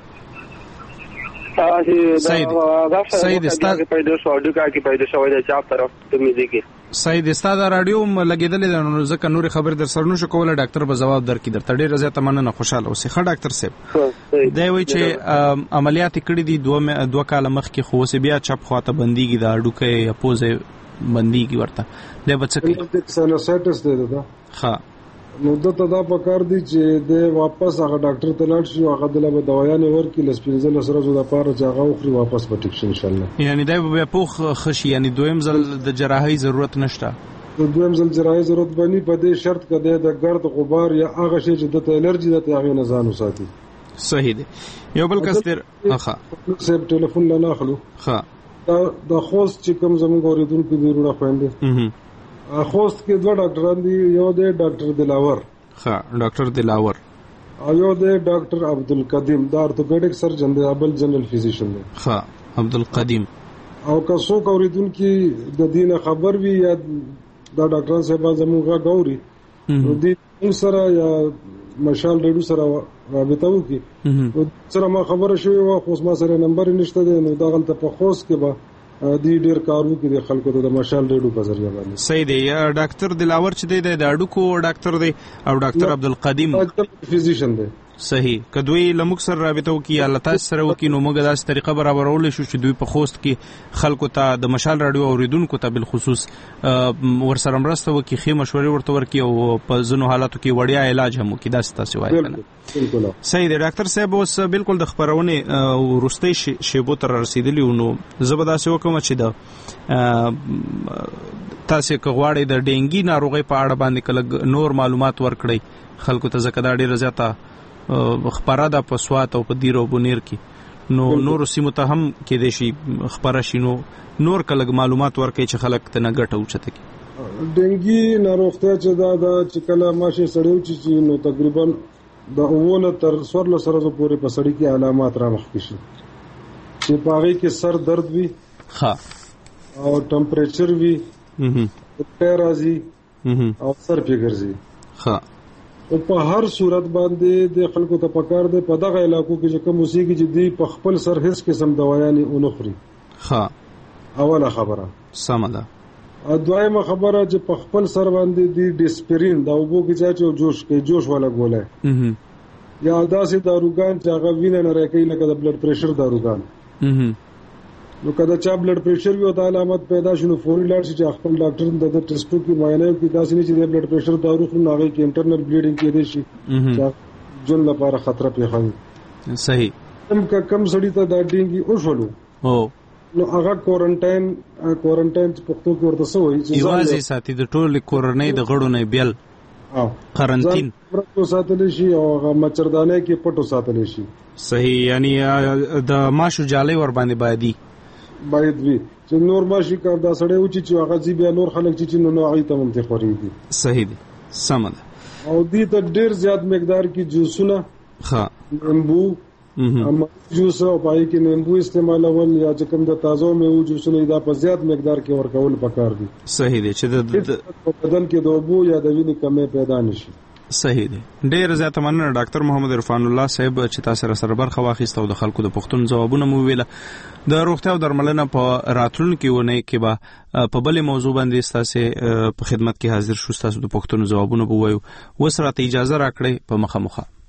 صحیح دی ستاسو پیدا شو اډوکا کې پیدا شوی د چپ طرف ته میزيږي صحیح دی ستاسو رادیو لګیدل نو ځکه نور خبر در سره نو شو کوله ډاکټر به جواب درکې درته ډیر زیاته مننه خوشاله اوسې ډاکټر صاحب دی وای چې عملیات کړې دي 2 کال مخکې خو سه بیا چپ خواته بنديږي دا اډوکه یا پوزه بنديږي ورته دی بچکی سینوسایټس دی دا نو دته دا پکار دي چې د واپس هغه ډاکټر ته لاړ شي هغه دله به دوايانې ورکړي لسپینځل سره زو د پاره چې هغه اخري واپس پټ شي ان شاء الله یعنی دا به پوخ خشي یعنی دویم ځل د جراحي ضرورت نشته دویم ځل جراحي ضرورت بني په دې شرط کده د ګرد غبار یا هغه شی چې د الرجی د هغه نه ځان وساتي صحیح دی یو بل کستر اخا سب ټلیفون نه اخلو دا خوست چې کوم زموږ اوریدونکو دی وروړه خويندې خوست کې 2 ډاکټران دي یو دی ډاکټر دلاور ډاکټر دلاور او یو دی ډاکټر عبدالقدیم دا ارتوپیډک سرجن دی ابل جنرال فزیشن دی عبدالقدیم او که څوک اوریدونکو د دینه خبر وي یا دا ډاکټران صاحب زموږ غوړي نو دې سره یا مشال ریډیو سره رابطه وکړي سره ما خبره شوې و خو ما سره نمبر نشته دی نو دا غلطه په خوست کې به دی ډیر کارو کې د خلکو د مشال ریډیو په ذریعہ باندې صحیح دی یا ډاکټر دلاور چې دی د اډوکو ډاکټر دی او ډاکټر عبدالقدیم فزیشن دی صحیح کدوې لمک سره رابطه وکي الله تاسو سره وکي نو موږ داسې طریقه برابرول شو چې دوی په خوست کې خلکو ته د مشال رادیو اوریدونکو ته بل خصوص ورسره مرسته وکي خې مشورې ورته ورکي او په ځینو حالاتو کې وړیا علاج هم وکي داسې تاسو وایي کنه صحیح دی ډاکټر صاحب اوس بالکل د خبرونه ورستۍ شیبو تر رسیدلی نو زبر داسې وکم چې د تاسو کغواړي د ډینګي ناروغي په اړه باندې کله نور معلومات ورکړي خلکو ته زکه دا ډیره زیاته خبره ده په سوات او په دیرو بونیر کې نو نور سیمو ته هم کې د شي خبره شینو نور کله معلومات ورکړي چې خلک ته نه ګټه اوچته کی. ډنګي ناروغتیا چې دا چې کله ماشه سړیو چې نو تقریبا د اوونه تر 14 سره پورې په سړی کې علامات را مخ کشي چې پاغي کې سر درد وي ها او ټمپریچر وي راځي او سر پیګرځي ها او په هر صورت باندې د خلکو ته پکار دی په دغه علاقو کې چې کوم موسیقي چې دی په خپل سر هیڅ قسم دوايانې اونخري. ها اوله خبره سم ده. دویمه خبره چې په خپل سر باندې دی ډیسپرین دا وبو کې چې جوش والا ګوله یا داسې داروګان چې هغه وینه نه راکې لکه د بلډ پريشر داروګان نو کله چې بلډ پريشر یو د علامت پیدا شونه فوري لاړ شي چې خپل ډاکټر د ټیسټو کې معاینه کوي داسې نه چې د بلډ پريشر دارو خو نه کې انټرنل بلیډینګ کې دي شي چې جون لپاره خطر پیښوي. صحیح. کم سړی ته دا ډینګي او شولو نو هغه کوارنټاین پښتو کې ورته سوې چې یوازې ساتي د ټول کورنۍ د غړو نه بیل قرنټین پرتو ساتل شي او هغه مچردانه کې پټو ساتل شي. صحیح. یعنی د ماشو جالي ور باندې باید وي چې نور ماشي کار دا سړی و چې هغه ځي بیا نور خلک چې نو هغه تمام ته خوريږي. صحیح دي. سم ده. او دې ته ډیر زیات مقدار کې جوسونه ها لیمبو جوس او پای کې لیمبو استعمالول یا چې کوم د تازه میوه جوسونه دا په زیات مقدار کې ورکول پکار دي. صحیح دي چې د بدن کې د اوبو یا د وینې کمی پیدا نشي. صحیح دی. ډیر زیات مننه ډاکټر محمد عرفان الله صاحب چې تاسو سره برخه واخیسته او د خلکو د پښتون ځوابونه مو ویله. د روغتیا او درملنه په راتلونکي ونه کې به په بلې موضوع باندې تاسو په خدمت کې حاضر شو. تاسو د پښتون ځوابونه بوویو. وسره ته اجازه راکړئ په مخه